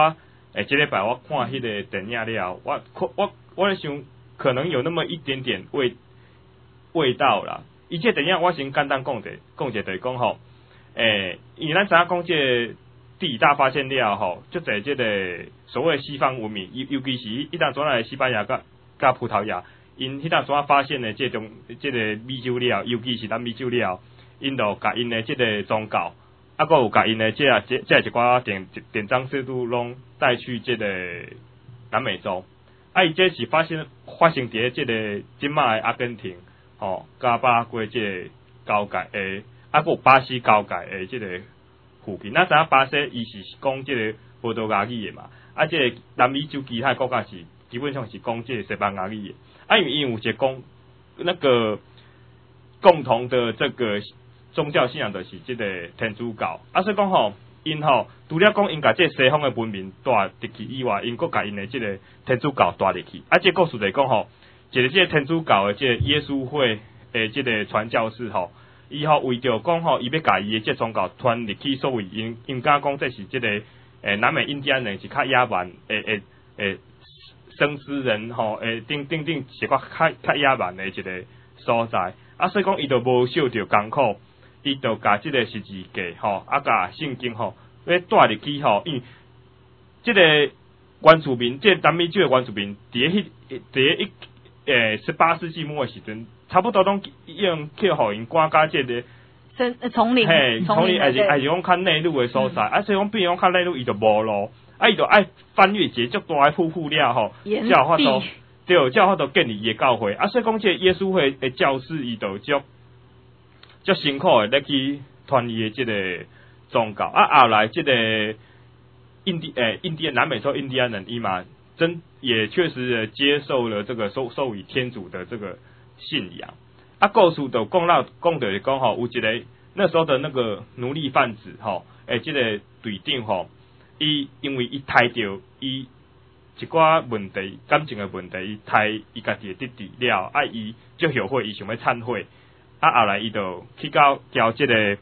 这礼拜我看迄个电影了，我在想，可能有那么一点点味道啦。伊这电影我先简单讲一下，就是讲吼，因为咱知影讲这地理大发现了吼，就在这个所谓西方文明，尤其是一旦转来西班牙甲葡萄牙，因迄旦转发现的这个美酒了，尤其是咱美酒了，因就甲因的这个宗教，啊，佮有甲因的这一寡典章制度拢带去这个南美洲，啊，伊这是发生伫这个今麦的阿根廷。吼，加巴拉圭即个交界诶，啊，佮巴西交界诶，即个附近。咱知影巴西伊是讲即个葡萄牙语诶嘛，啊，即个南美洲其他国家是基本上是讲即个西班牙语诶。啊，因为有一个讲那个共同的这个宗教信仰就是即个天主教。啊，所以讲吼，因吼除了讲因甲即个西方诶文明带入去以外，因佮甲因诶即个天主教带入去。啊，即个故事来讲吼。一个即个天主教的即个耶稣会诶，即个传教士吼，伊吼为着讲吼，伊要甲伊的即宗教传入去所谓因敢讲这是即个南美印第安人是较野蛮生斯人吼顶是较野蛮的一个所在，啊，所以讲伊就无受着艰苦，伊就甲即个十字架吼，啊甲圣经吼要带入去吼，因为即个原住民，即南美洲的原住民，伫18世纪末的时阵，差不多拢用去互因赶甲即个丛林， 还是讲较内陆的所在，啊，所以讲变讲较内陆，伊就无路，啊，伊就爱翻越一个足大的瀑布了吼，才有法度，对，才有法度建立伊的教会，啊，所以讲即个耶稣会的教士，伊就足辛苦的咧去传伊的即个宗教，啊，后来即个南美洲印第安人伊嘛。也确实接受了这个授予天主的这个信仰。啊，故事就讲就是讲吼，有一个那时候的那个奴隶贩子吼，这个队长吼，因为伊抬着伊一寡问题，感情的问题，伊抬伊家己的弟弟了，啊，伊就后悔，伊想要忏悔，啊，后来伊就去交这个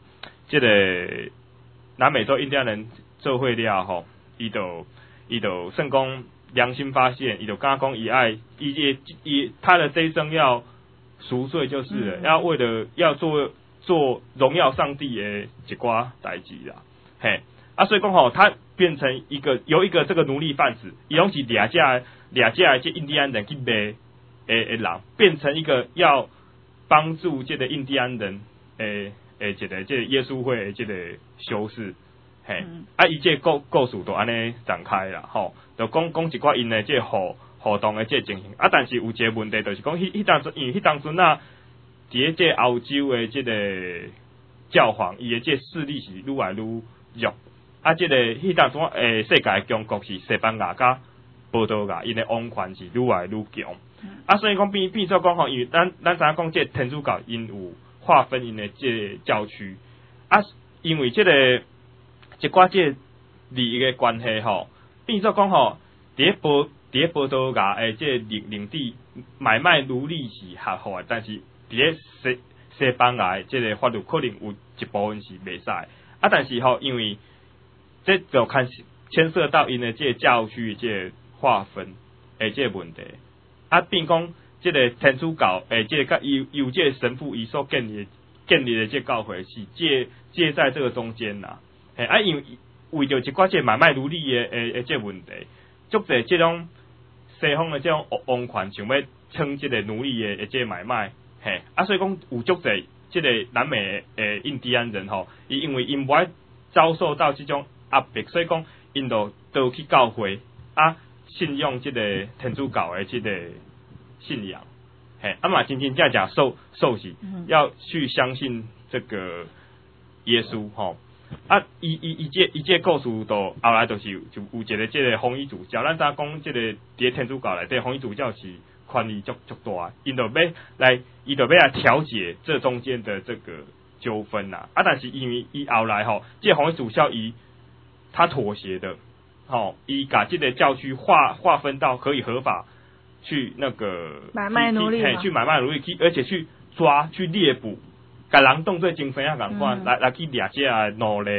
南美洲印第安人做伙了吼，伊就算讲。良心发现，伊就刚讲他的这一生要赎罪就是了，要为了要做荣耀上帝的一寡代志啦，嘿，啊，所以讲吼，他变成由一个这个奴隶贩子，伊拢是掠价这印第安人去卖人，变成一个要帮助这个印第安人这个耶稣会的这个修士。嘿，啊，伊这故事就安尼展开啦，吼，就讲一寡因的这互动的这情形，啊，但是有一个问题就是讲，因为迄当阵啊，伫这欧洲的这个教皇，伊的这势力是愈来愈弱，啊，这个迄当阵世界的强国是西班牙甲葡萄牙，因的王权是愈来愈强，啊，所以讲变做讲吼，因为咱知影讲这天主教因有划分因的这教区，啊，因为这个。一寡即利益的关系吼，变做讲吼，伫葡萄牙诶即领地买卖奴隶是合法的，但是伫西班牙诶即个法律可能有一部分是袂使，啊，但是吼，因为这就牵涉到因的即个教区即个划分诶即个问题，啊，变讲即个天主教诶即个甲有即个神父伊所建立的即个教会是介在这个中间啦。啊，因为着一寡即买卖奴隶的即问题，足侪即种西方的即种王权想要称即个奴隶的即买卖，嘿，啊，所以讲有足侪即个南美的印第安人吼，因为因无爱遭受到即种压迫，所以讲因都去教会啊，信用即个天主教的即个信仰，嘿，啊嘛真正受洗，要去相信这个耶稣吼。啊，伊这故事到后来就是就有一个即个红衣主教，咱知讲即个伫天主教内底，红衣主教是权力足大，伊就要来调解这中间的这个纠纷呐。啊，但是因为伊后来吼，这红衣主教他妥协的，吼，伊把这个教区划分到可以合法去那个买卖奴隶， 去买卖奴隶，而且去抓去猎捕。甲人当做精神啊，共款来去掠这奴隶，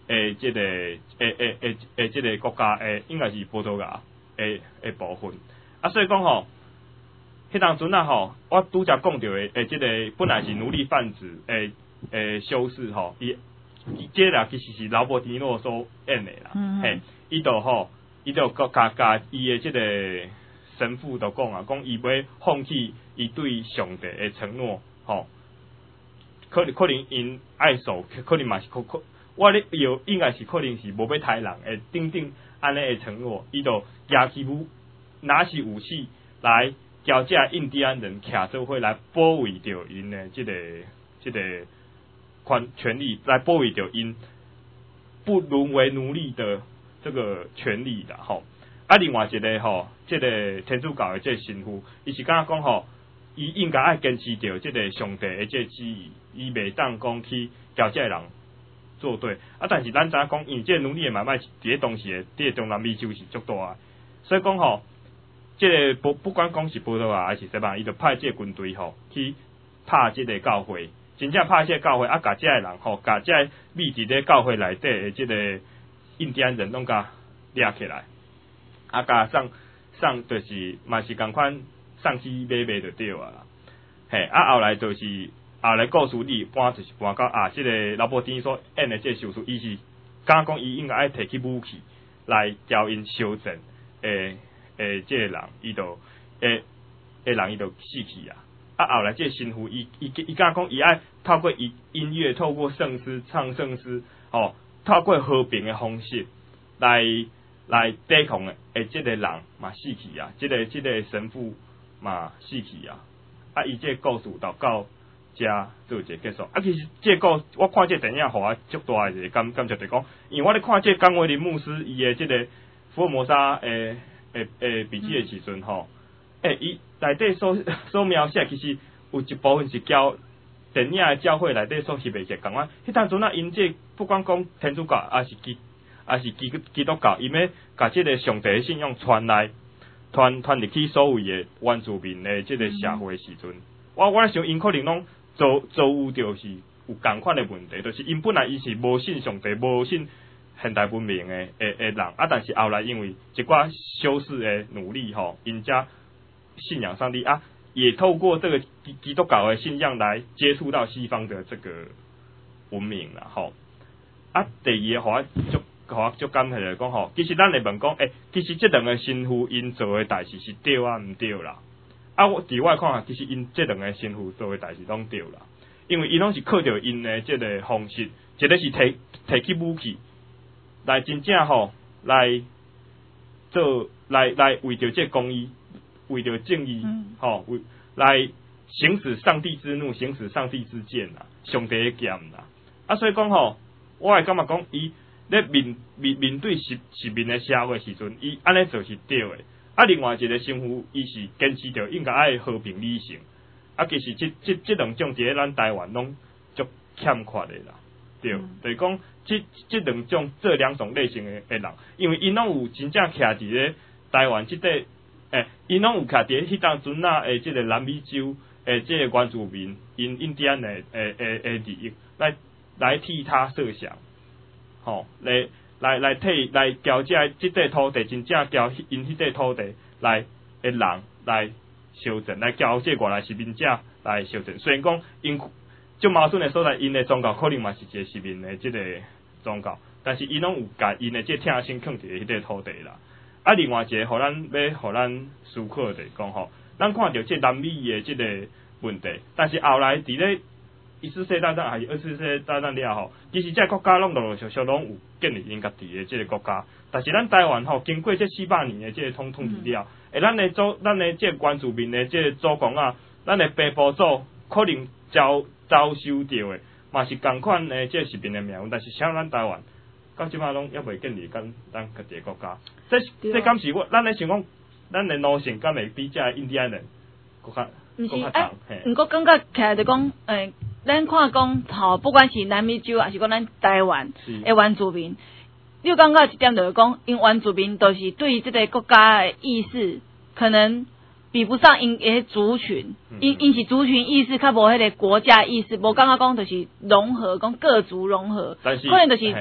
这个这个国家应该是葡萄牙部分。啊，所以讲吼，迄当阵啊吼，我拄则讲到的这个本来是奴隶贩子修士吼，这啦其实是劳勃迪诺所演的啦，嘿，伊就甲伊的这个神父就讲啊，讲伊要放弃伊对上帝的承诺，吼，可能因爱受，可能嘛是我咧有应该是可能是无要杀人诶，等安尼诶承诺，伊就举起拿起武器来交这印第安人徛做伙来保卫着因诶这个权利，来保卫着因不沦为奴隶的这个权利啦吼。啊，另外一个吼，这个天主教诶这个神父，伊是敢讲吼，伊应该爱坚持着这个上帝诶这个旨意，伊袂当讲去交这人做对，啊，但是咱知影讲，因为这奴隶的买卖伫咧当时的伫中南美洲是足大的，所以讲吼，这个不管讲是葡萄牙还是西班牙，伊就派这个军队吼去拍这个教会，真正拍这个教会，啊，甲这个人吼，甲这个密伫咧教会内底的这个印第安人拢甲掠起来，啊，甲送就是嘛是共款送去买就对啊啦，嘿，啊，后来就是。后来故事里搬就是搬到这个劳勃丁所演的这个修士，伊是刚讲伊应该爱摕起武器来交因修正这个人，伊就人伊就死去啊！啊，后来这个神父伊刚讲伊爱透过音乐，透过圣诗唱圣诗，哦，透过和平的方式来抵抗这个人嘛死去啊！这个神父嘛死去啊！啊，伊这个故事就到。遮做一个结束啊！其实这个我看这电影，互我足大的一个感觉就是讲，因为我咧看这冈维林牧师伊的这个福尔摩沙笔记的时阵吼，伊内底所描写其实有一部分是教电影的教会内底所翕的个共款。迄当阵啊，因这不管讲天主教还是基督教，因要甲这个上帝的信仰传入去所有的原住民的这个社会时阵，我咧想因可能拢。遭遇就是有共款的问题，就是因本来伊是无信上帝、无信现代文明的人，啊，但是后来因为一寡修士的努力吼，因家信仰上帝啊，也透过这个基督教的信仰来接触到西方的这个文明啦吼。啊，第二个互我足感谢来讲吼，其实咱来问讲，其实这两个神父因做的代志是对啊，毋对啦。啊，我伫我看啊，其实因这两个神父做的代志拢对啦，因为因拢是靠着因的这个方式，一个是提起武器来真正吼来做来为着这公义，为着正义，吼来行使上帝之怒，行使上帝之剑啦，上帝的剑啦。啊，所以讲吼，我会感觉讲伊咧面对实面的社会时阵，伊安尼做是对的。啊，另外一个神父，伊是坚持着应该爱和平理性。啊，其实这两种伫咧咱台湾拢足欠缺的啦，对，就是讲这两种这两种类型的人，因为因拢有真正徛伫咧台湾即块，因拢有徛伫咧迄当阵啊，即个南美洲即个原住民因印第安的利益来替他设想，吼，来交即块土地，真正交因迄块土地来的人来修正，来交这外来殖民者来修正。虽然讲因就矛盾的所在，因的宗教可能嘛是一个殖民的即个宗教，但是因拢有甲因的这听心放伫迄块土地啦。啊，另外一个，互咱思考的讲吼，咱看到这南美的即个问题，但是后来伫咧一次世界大战还是二次世界大战了后，其实这国家拢陆陆续续拢有建立因家己的这个国家。但是咱台湾吼，经过这700年的这个统治了，咱的这原住民的这个祖公啊，咱的爸父祖可能遭受到的，嘛是同款的这殖民的命运。但是像咱台湾，到即摆拢还未建立咱家己的国家。这敢是咱咧想讲，咱的奴性敢会比这印第安人更较重？ 毋过感觉起来就讲，咱看讲吼，不管是南美洲还是讲咱台湾的原住民，你有感觉一点就是讲，因原住民都是对这个国家的意识，可能比不上因个族群，因是族群意识较无迄个国家意识，无感觉讲就是融合，讲各族融合，可能就是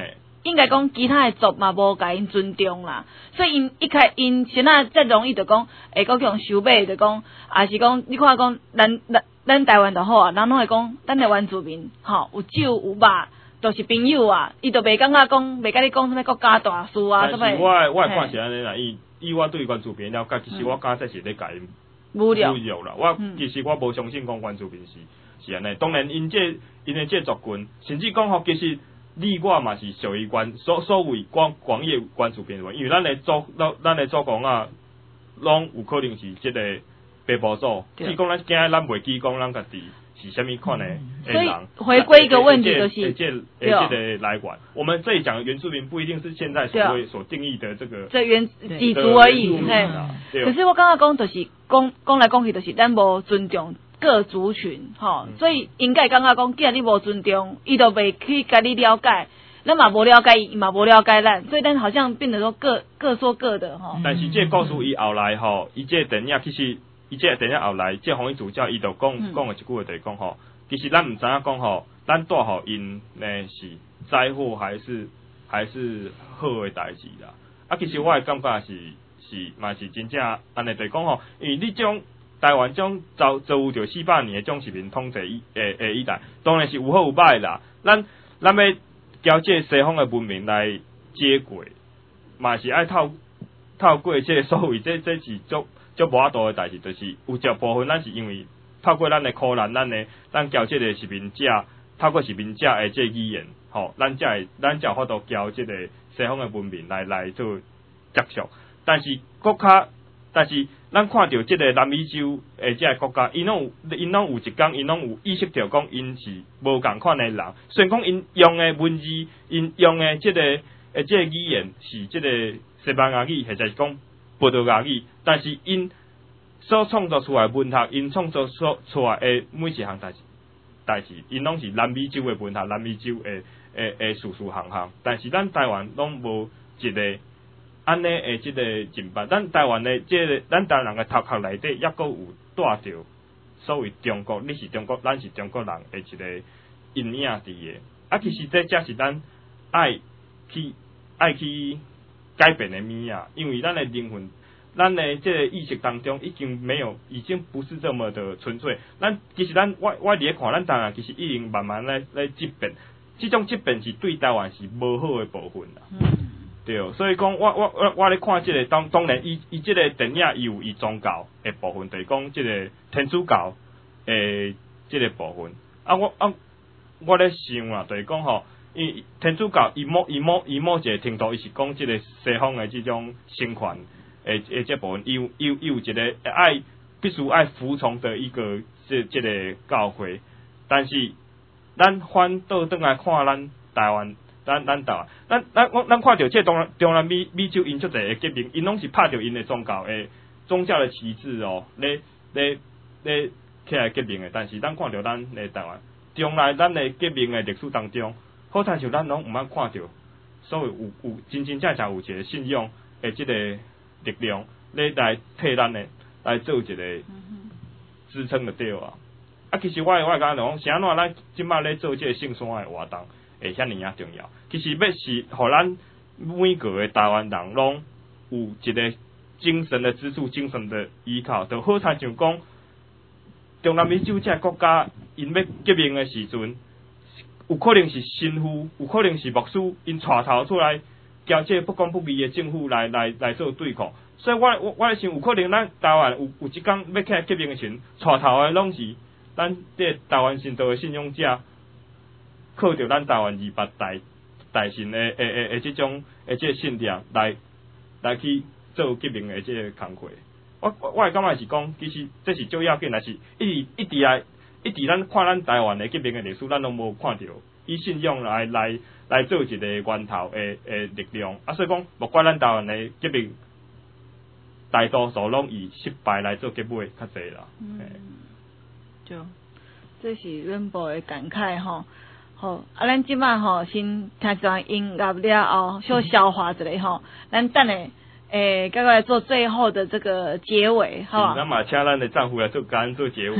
应该讲其他的族嘛无甲因尊重啦，所以因先啊则容易就讲会国强收买，就讲也是讲你看讲咱台湾就好啊，人拢会讲咱台湾住民吼有酒有肉，都是朋友啊，伊就袂感觉讲袂甲你讲什么国家大事啊，什么。 但是我看是安尼啦，以我对原住民了解，其实我敢说是咧甲因侮辱啦。我其实我无相信讲原住民是安尼，当然因的这族群，甚至讲吼，其实你我嘛是属于所谓广义原住民，因为咱的祖公啊，拢有可能是这个北部族，只讲咱今日咱袂记讲咱家己是什么款的人。 所以回归一个问题就是这个来源。我们这里讲的原住民不一定是现在所定义的这个几族而已，嘿。可是我刚刚讲就是讲来讲去就是咱无尊重各族群，吼，所以应该感觉讲，既然你无尊重，伊就袂去甲你了解。咱嘛无了解伊，嘛无了解咱，所以咱好像变得说各说各的吼。 但是这故事伊后来吼，伊这电影其实伊这电影后来，这红衣主角伊就讲的一句话就是讲吼，其实咱毋知影讲吼，咱带互因呢是灾祸还是好的代志啦。啊，其实我的感觉是嘛是真正安尼就是讲吼，因为你种台湾种遭遇着400年的种殖民统治以来，当然是有好有歹啦。咱要交这西方的文明来接轨，嘛是爱透过这所谓这是足无法度的代志，就是有一部分咱是因为透过咱的苦难，咱交这个殖民者，透过殖民者的这语言，吼，咱才有法度交这个西方的文明来做接触。但是咱看到这个南美洲的这个国家，因拢有一天，因拢有意识到讲，因是无共款的人。虽然讲因用的文字，因用的这个语言是这个西班牙语，或者是讲葡萄牙语，但是因所创造出来的文学，因创造出来的每一项代志，因拢是南美洲的文学，南美洲的事项。但是咱台湾拢无一个安尼的即个进步，咱台湾的咱台湾人的头壳内底，抑阁有带着所谓中国，你是中国，咱是中国人的一个阴影伫个。啊，其实这才是咱爱去改变的物啊，因为咱的灵魂，咱的这个意识当中已经不是这么的纯粹。其实我伫咧看，咱台湾其实已经慢慢来疾病，这种疾病是对台湾是无好的部分啦。对，所以讲我咧看这个当然伊这个电影伊有伊宗教的部分，就是讲这个天主教的这个部分。我咧想啊，就是讲吼，因天主教伊某一个程度，伊是讲这个西方的这种神权的这部分，伊有一个必须爱服从的一个这个教会。但是咱反倒转来看咱台湾。咱台湾，咱看到这中南美洲因足侪个革命，因拢是拍着因的宗教的旗帜哦，咧起来革命的。但是咱看到咱的台湾，将来咱的革命的历史当中，好像像咱拢毋捌看到，所谓有真正有一个信仰的这个力量，咧来替咱的来做一个支撑的对啊。啊，其实我感觉讲，是安怎咱即摆咧做这个圣山的活动？会遐尼啊重要，其实要是互咱每个的台湾人拢有一个精神的支柱、精神的依靠，就好像讲中南美洲这国家因要革命的时阵，有可能是神父，有可能是牧师，因带头出来交这不公不义的政府来做对抗。所以我想有可能咱台湾有一天要起来革命的时阵，带头的拢是咱这台湾神道的信仰者。靠着咱台湾200大神的这种这信念来去做革命的这个工作。我感觉是讲，其实这是最要紧，但是一直咱看咱台湾的革命的历史，咱拢无看到以信仰来做一个源头的力量。啊，所以讲，莫怪咱台湾的革命大多数拢以失败来做结尾较侪啦。 对，这是阮部的感慨吼。好，咱即摆吼先听一段音乐了后，小消化一下吼。咱等下赶快来做最后的这个结尾，好吧？ 那么请咱的丈夫来做干做结尾。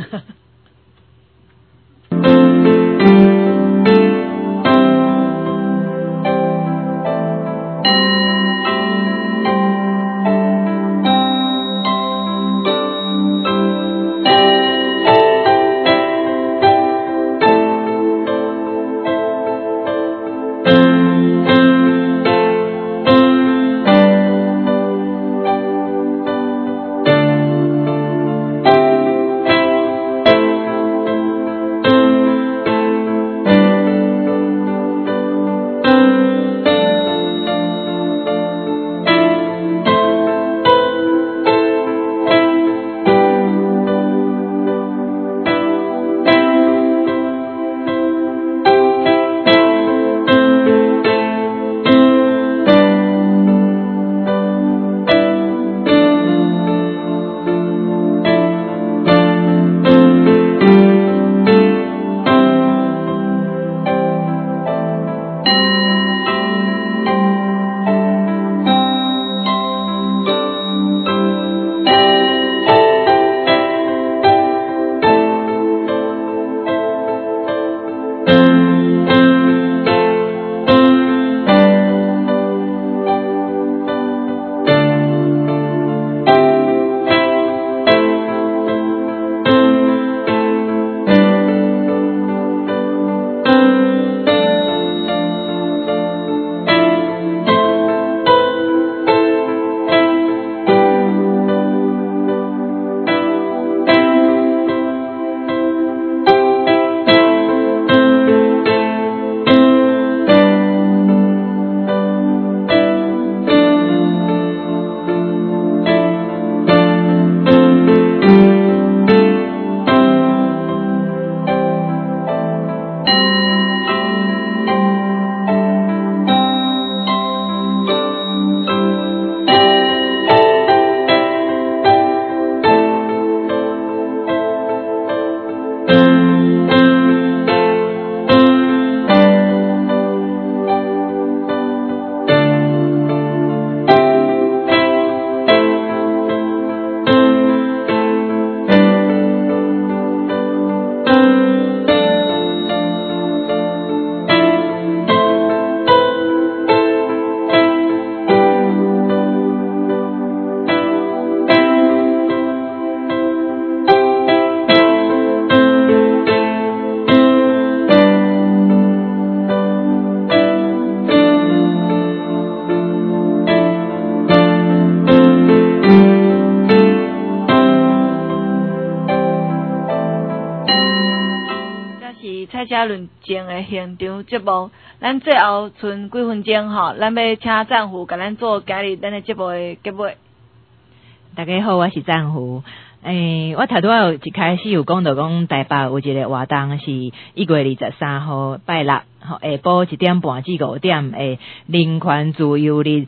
蔡家论证的现场节目，咱最后剩几分钟吼，咱要请战虎甲咱做今日咱的节目的结尾。 大家好，我是战虎。我头拄仔有一开始有讲到讲台北有一个活动是1月23号拜六，下晡1点半至5点诶，人权自由日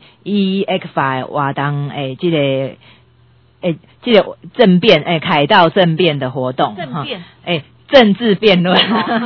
EX5 活动这个政变凯道政变的活动政变政治辩论，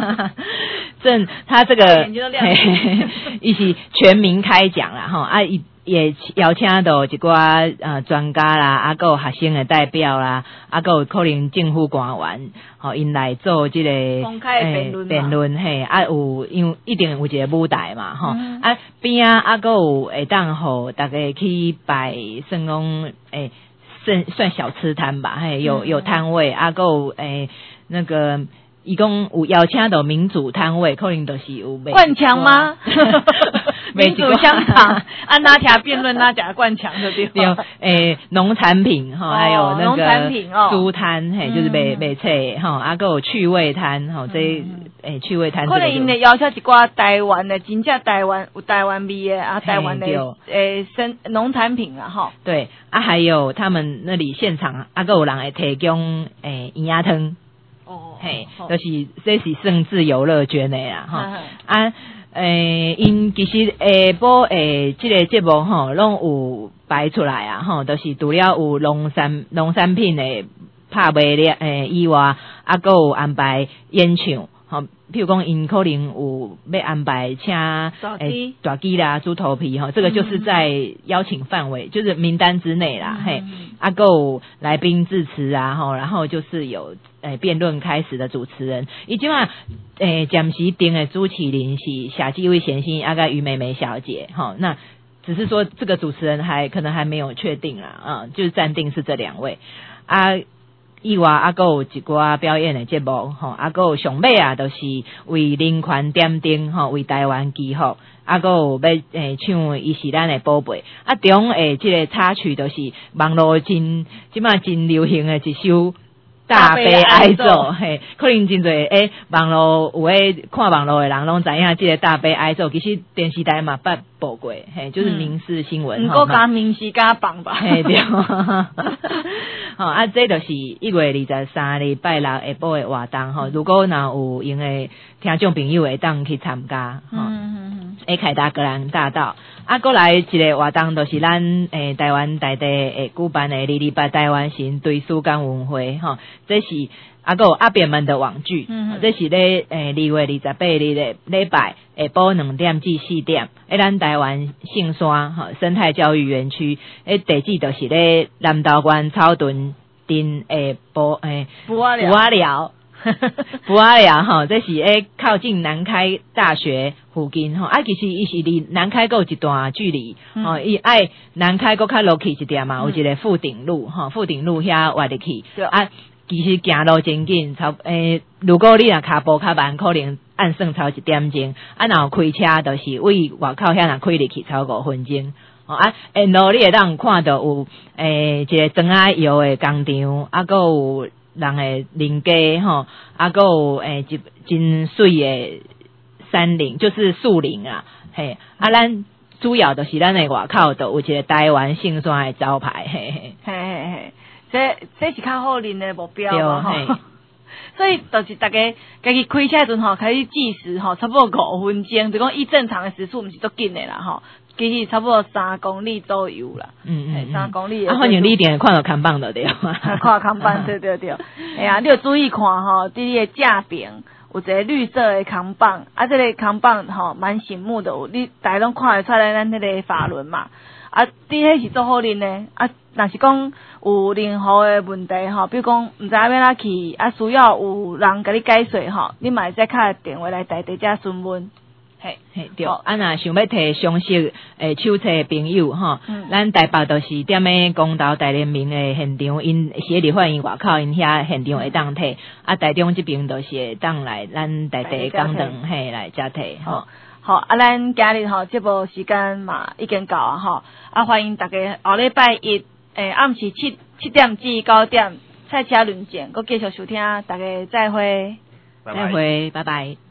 他这个伊是全民开讲啦吼，也邀请到一寡专家啦，还有学生的代表啦，还有可能政府官员吼，因来做这个公开辩论嘿，有因为一定有一个舞台嘛吼，边还有会当互大家去摆算讲算小吃摊吧，嘿，有摊位，还有那个伊讲有邀请到民主摊位，可能就是有灌肠吗？民主香肠，按哪条辩论哪家灌肠的对吧？ 农产品哈，还有那个猪摊，嘿，就是卖菜哈，还有趣味摊哈，这趣味摊。 可能因会邀请一寡台湾的，真正台湾有台湾味的台湾的农产品啊哈。 对还有他们那里现场有人会提供营养汤。嘿，就是这是算自由乐捐的啦哈因其实下晡这个节目吼，拢有摆出来啊吼，就是除了有农产品的拍卖了以外，还有安排演唱吼，譬如讲因可能有要安排请大鸡啦、猪头皮哈，这个就是在邀请范围，就是名单之内啦嘿，还有来宾致辞啊吼，然后就是有辩论开始的主持人，以及嘛暂时定的主持人是夏季薇先生，还有于美美小姐哈，那只是说这个主持人可能还没有确定啦，就是暂定是这2位以外还有一寡表演的节目还有上尾就是为人权点灯为台湾祈福，还有要唱伊是咱的宝贝中这个插曲就是网络即马真流行的一首大悲哀咒，可能真侪网络有看网络的人拢知影这个大悲哀咒，其实电视台嘛捌播过，就是民事新闻。 不过加民事加放吧。 对。这就是1月23日拜六下晡的活动如果有用的听众朋友会当去参加凯达格兰大道过来一个活动就是咱台湾在地会举办的228台湾神对书感恩会这是还有阿扁们的网剧这是咧2月28日的礼拜下晡2点至4点咱台湾圣山生态教育园区地址就是咧南投县草屯镇布瓦寮布瓦寮这是靠近南开大学附近其实伊是离南开有一段距离伊爱南开搁较落去一点嘛有一个富顶路富顶路遐挖入去其实行路真紧如果你若脚步较慢可能按算超1点钟若有开车就是为外口遐若开入去超5分钟沿路你会当看到有一个庄仔摇的工厂还有人的林家还有真水的山林就是树林咱主要就是咱的外口都有一个台湾圣山的招牌这是较好认的目标嘛所以就是大家家己开车的时阵开始计时差不多5分钟，就讲以正常的时速不是足紧的啦其实差不多3公里左右啦3公里反正你一定看到看板就对看看板对你要注意看伫你的正边有一个绿色的看板这个看板蛮醒目的你大家拢看得出来咱迄个法轮嘛你迄是做好认的若是讲有任何的问题比如讲毋知要哪去需要有人甲你解说你嘛会再敲电话来台地遮询问对若想要摕详细手册的朋友咱台北就是踮咧公投大联盟的现场因是立法院外口因遐现场会当摕台中这边就是会当来咱台地讲堂来遮摕好咱今日节目时间嘛已经到欢迎大家后礼拜一暗时7点至9点赛车论剑，我继续收听，大家再会， 拜拜。